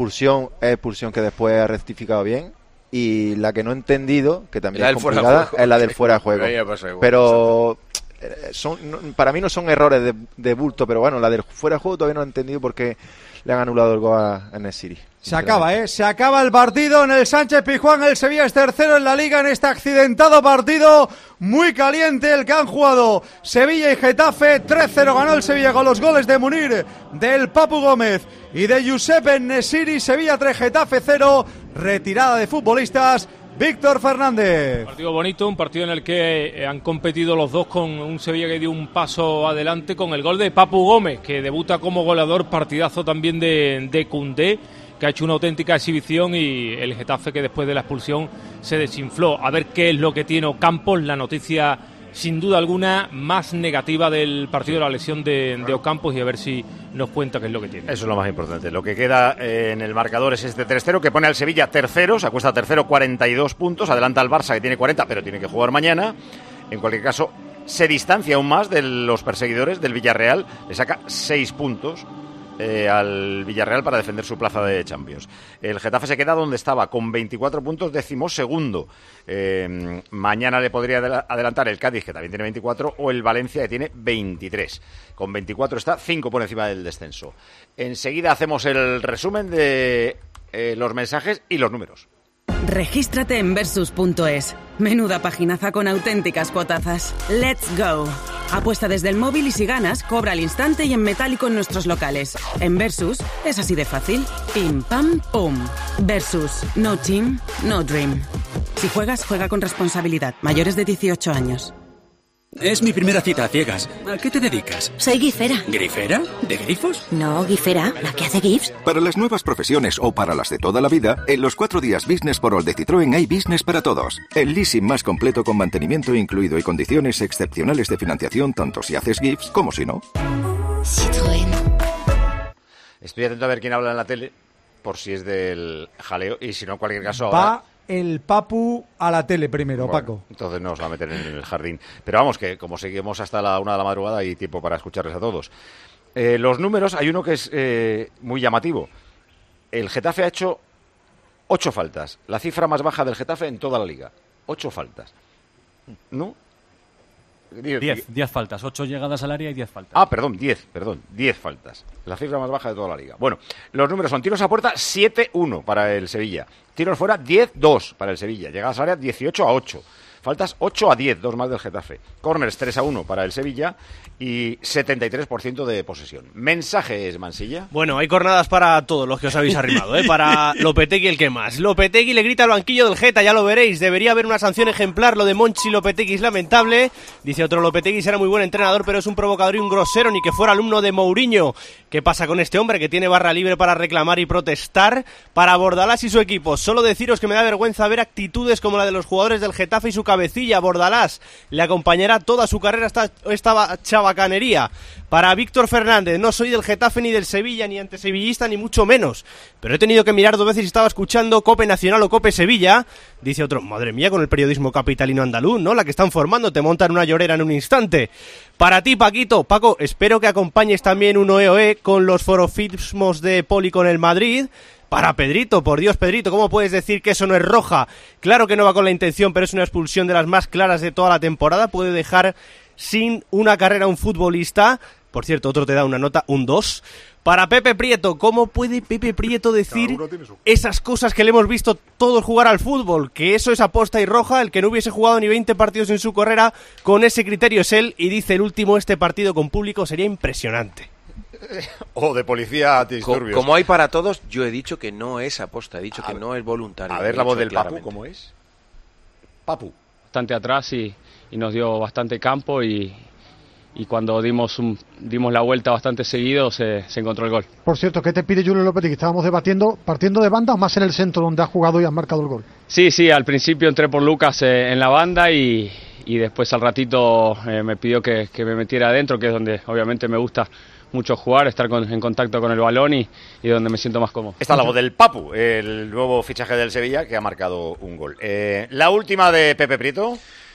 expulsión es expulsión que después ha rectificado bien. y la que no he entendido, que también La es del fuera complicada, de juego. es la del fuera de juego. A mí me pasa igual, Pero eh, son, no, para mí no son errores de, de bulto, pero bueno, la del fuera de juego todavía no he entendido por qué le han anulado el gol a, a Nesiri. Se acaba, ¿eh? Se acaba el partido en el Sánchez Pizjuán. El Sevilla es tercero en la Liga en este accidentado partido. Muy caliente el que han jugado Sevilla y Getafe. tres cero ganó el Sevilla con los goles de Munir, del Papu Gómez y de Giuseppe Nesiri. Sevilla tres, Getafe cero. Retirada de futbolistas. Víctor Fernández. Un partido bonito, un partido en el que han competido los dos con un Sevilla que dio un paso adelante con el gol de Papu Gómez, que debuta como goleador, partidazo también de, de Koundé, que ha hecho una auténtica exhibición, y el Getafe que después de la expulsión se desinfló. A ver qué es lo que tiene Ocampos, la noticia sin duda alguna más negativa del partido, de la lesión de, de Ocampos, y a ver si nos cuenta qué es lo que tiene. Eso es lo más importante. Lo que queda eh, en el marcador es este tres cero que pone al Sevilla tercero, se acuesta tercero, cuarenta y dos puntos, adelanta al Barça que tiene cuarenta, pero tiene que jugar mañana. En cualquier caso, se distancia aún más de los perseguidores del Villarreal, le saca seis puntos eh, al Villarreal para defender su plaza de Champions. El Getafe se queda donde estaba, con veinticuatro puntos, decimosegundo. Eh, mañana le podría adelantar el Cádiz, que también tiene veinticuatro, o el Valencia, que tiene veintitrés. Con veinticuatro está cinco por encima del descenso. Enseguida hacemos el resumen de eh, los mensajes y los números. Regístrate en Versus punto es. Menuda paginaza con auténticas cuotazas. ¡Let's go! Apuesta desde el móvil y si ganas, cobra al instante y en metálico en nuestros locales. En Versus es así de fácil. Pim, pam, pum. Versus. No team, no dream. Si juegas, juega con responsabilidad. Mayores de dieciocho años. Es mi primera cita a ciegas. ¿A qué te dedicas? Soy gifera. ¿Grifera? ¿De grifos? No, gifera, la que hace gifs. Para las nuevas profesiones o para las de toda la vida, en los cuatro días Business por All de Citroën hay Business para todos. El leasing más completo con mantenimiento incluido y condiciones excepcionales de financiación tanto si haces gifs como si no. Citroën. Estoy atento a ver quién habla en la tele, por si es del jaleo, y si no, en cualquier caso ahora... Va el Papu a la tele primero, bueno, Paco. Entonces nos va a meter en el jardín. Pero vamos, que como seguimos hasta la una de la madrugada hay tiempo para escucharles a todos. Eh, los números, hay uno que es eh, muy llamativo. El Getafe ha hecho ocho faltas. La cifra más baja del Getafe en toda la liga. Ocho faltas. ¿No? Diez, diez faltas, ocho llegadas al área y diez faltas. Ah, perdón, diez, perdón, diez faltas. La cifra más baja de toda la liga. Bueno, los números son tiros a puerta siete uno para el Sevilla. Tiros fuera diez dos para el Sevilla. Llegadas al área dieciocho a ocho. Faltas ocho a diez, dos más del Getafe. Corners tres a uno para el Sevilla y setenta y tres por ciento de posesión. Mensajes, Mansilla. Bueno, hay jornadas para todos los que os habéis arrimado, ¿eh? Para Lopetegui el que más. Lopetegui le grita al banquillo del Geta, ya lo veréis. Debería haber una sanción ejemplar. Lo de Monchi Lopetegui es lamentable. Dice otro, Lopetegui será muy buen entrenador, pero es un provocador y un grosero, ni que fuera alumno de Mourinho. ¿Qué pasa con este hombre que tiene barra libre para reclamar y protestar? Para Bordalás y su equipo, solo deciros que me da vergüenza ver actitudes como la de los jugadores del Getafe y su cabecilla. Bordalás le acompañará toda su carrera esta, esta chabacanería. Para Víctor Fernández, no soy del Getafe ni del Sevilla, ni antisevillista, ni mucho menos, pero he tenido que mirar dos veces si estaba escuchando Cope Nacional o Cope Sevilla. Dice otro, madre mía, con el periodismo capitalino andaluz, ¿no? La que están formando, te montan una llorera en un instante. Para ti, Paquito, Paco, espero que acompañes también un oe oe con los forofismos de Poli con el Madrid. Para Pedrito, por Dios, Pedrito, ¿cómo puedes decir que eso no es roja? Claro que no va con la intención, pero es una expulsión de las más claras de toda la temporada. Puede dejar sin una carrera a un futbolista. Por cierto, otro te da una nota, un dos. Para Pepe Prieto, ¿cómo puede Pepe Prieto decir esas cosas que le hemos visto todos jugar al fútbol? Que eso es aposta y roja, el que no hubiese jugado ni veinte partidos en su carrera con ese criterio es él. Y dice el último, este partido con público sería impresionante. O de policía antidisturbios. Como hay para todos, yo he dicho que no es aposta, he dicho a que ver, no es voluntario. A ver la voz del Papu, ¿cómo es? Papu. Bastante atrás y, y nos dio bastante campo y, y cuando dimos un, dimos la vuelta bastante seguido se, se encontró el gol. Por cierto, ¿qué te pide Julio Lopetegui? Estábamos debatiendo, partiendo de banda o más en el centro donde has jugado y has marcado el gol. Sí, sí, al principio entré por Lucas eh, en la banda y, y después al ratito eh, me pidió que, que me metiera adentro, que es donde obviamente me gusta mucho jugar, estar con, en contacto con el balón y, y donde me siento más cómodo. Está la voz del Papu, el nuevo fichaje del Sevilla que ha marcado un gol. Eh, la última de Pepe Prieto.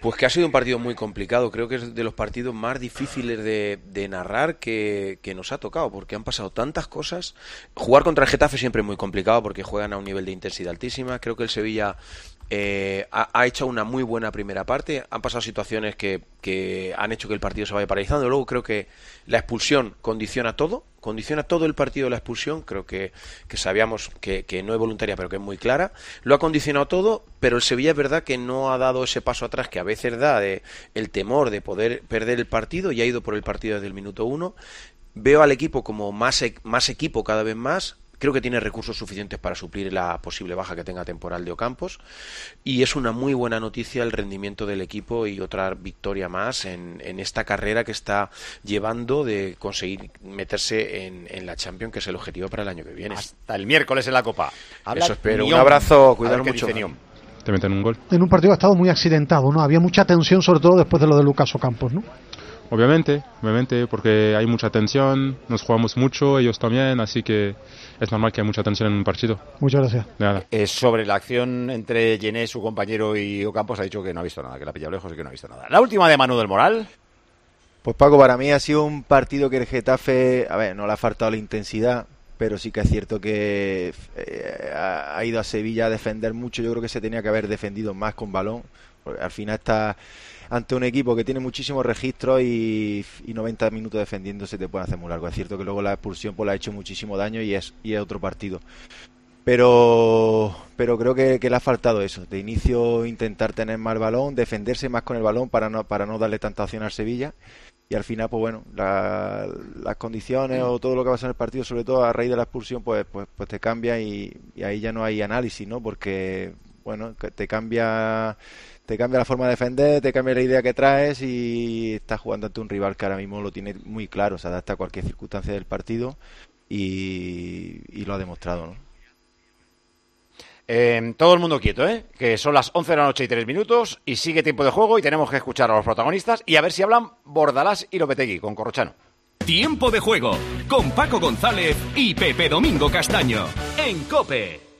Pues que ha sido un partido muy complicado, creo que es de los partidos más difíciles de, de narrar que, que nos ha tocado, porque han pasado tantas cosas. Jugar contra el Getafe siempre es muy complicado porque juegan a un nivel de intensidad altísima. Creo que el Sevilla eh, ha, ha hecho una muy buena primera parte, han pasado situaciones que, que han hecho que el partido se vaya paralizando. Luego creo que la expulsión condiciona todo, condiciona todo el partido la expulsión, creo que, que sabíamos que, que no es voluntaria pero que es muy clara, lo ha condicionado todo, pero el Sevilla es verdad que no ha dado ese paso atrás que a veces da de el temor de poder perder el partido y ha ido por el partido desde el minuto uno. Veo al equipo como más, más equipo cada vez más. Creo que tiene recursos suficientes para suplir la posible baja que tenga temporal de Ocampos y es una muy buena noticia el rendimiento del equipo y otra victoria más en, en esta carrera que está llevando de conseguir meterse en, en la Champions, que es el objetivo para el año que viene. Hasta el miércoles en la Copa. Habla Eso espero. Nión. Un abrazo, cuidado mucho. Te meten un gol. En un partido que ha estado muy accidentado, ¿no? Había mucha tensión, sobre todo después de lo de Lucas Ocampos, ¿no? Obviamente, obviamente, porque hay mucha tensión, nos jugamos mucho, ellos también, así que es normal que haya mucha tensión en un partido. Muchas gracias. De nada. Eh, sobre la acción entre Gené, su compañero, y Ocampos, ha dicho que no ha visto nada, que la ha pillado lejos y que no ha visto nada. La última de Manu del Moral. Pues Paco, para mí ha sido un partido que el Getafe, a ver, no le ha faltado la intensidad, pero sí que es cierto que eh, ha ido a Sevilla a defender mucho. Yo creo que se tenía que haber defendido más con balón, porque al final está ante un equipo que tiene muchísimos registros y, y noventa minutos defendiéndose te pueden hacer muy largo. Es cierto que luego la expulsión pues le ha hecho muchísimo daño y es, y es otro partido. Pero pero creo que, que le ha faltado eso. De inicio intentar tener más el balón, defenderse más con el balón para no, para no darle tanta opción al Sevilla. Y al final, pues bueno, la, las condiciones o todo lo que pasa en el partido, sobre todo a raíz de la expulsión, pues pues, pues te cambia y, y ahí ya no hay análisis, ¿no? Porque, bueno, te cambia... Te cambia la forma de defender, te cambia la idea que traes y estás jugando ante un rival que ahora mismo lo tiene muy claro, se adapta a cualquier circunstancia del partido y, y lo ha demostrado, ¿no? Eh, todo el mundo quieto, ¿eh? Que son las once de la noche y tres minutos y sigue tiempo de juego y tenemos que escuchar a los protagonistas y a ver si hablan Bordalás y Lopetegui con Corrochano. Tiempo de juego con Paco González y Pepe Domingo Castaño en COPE.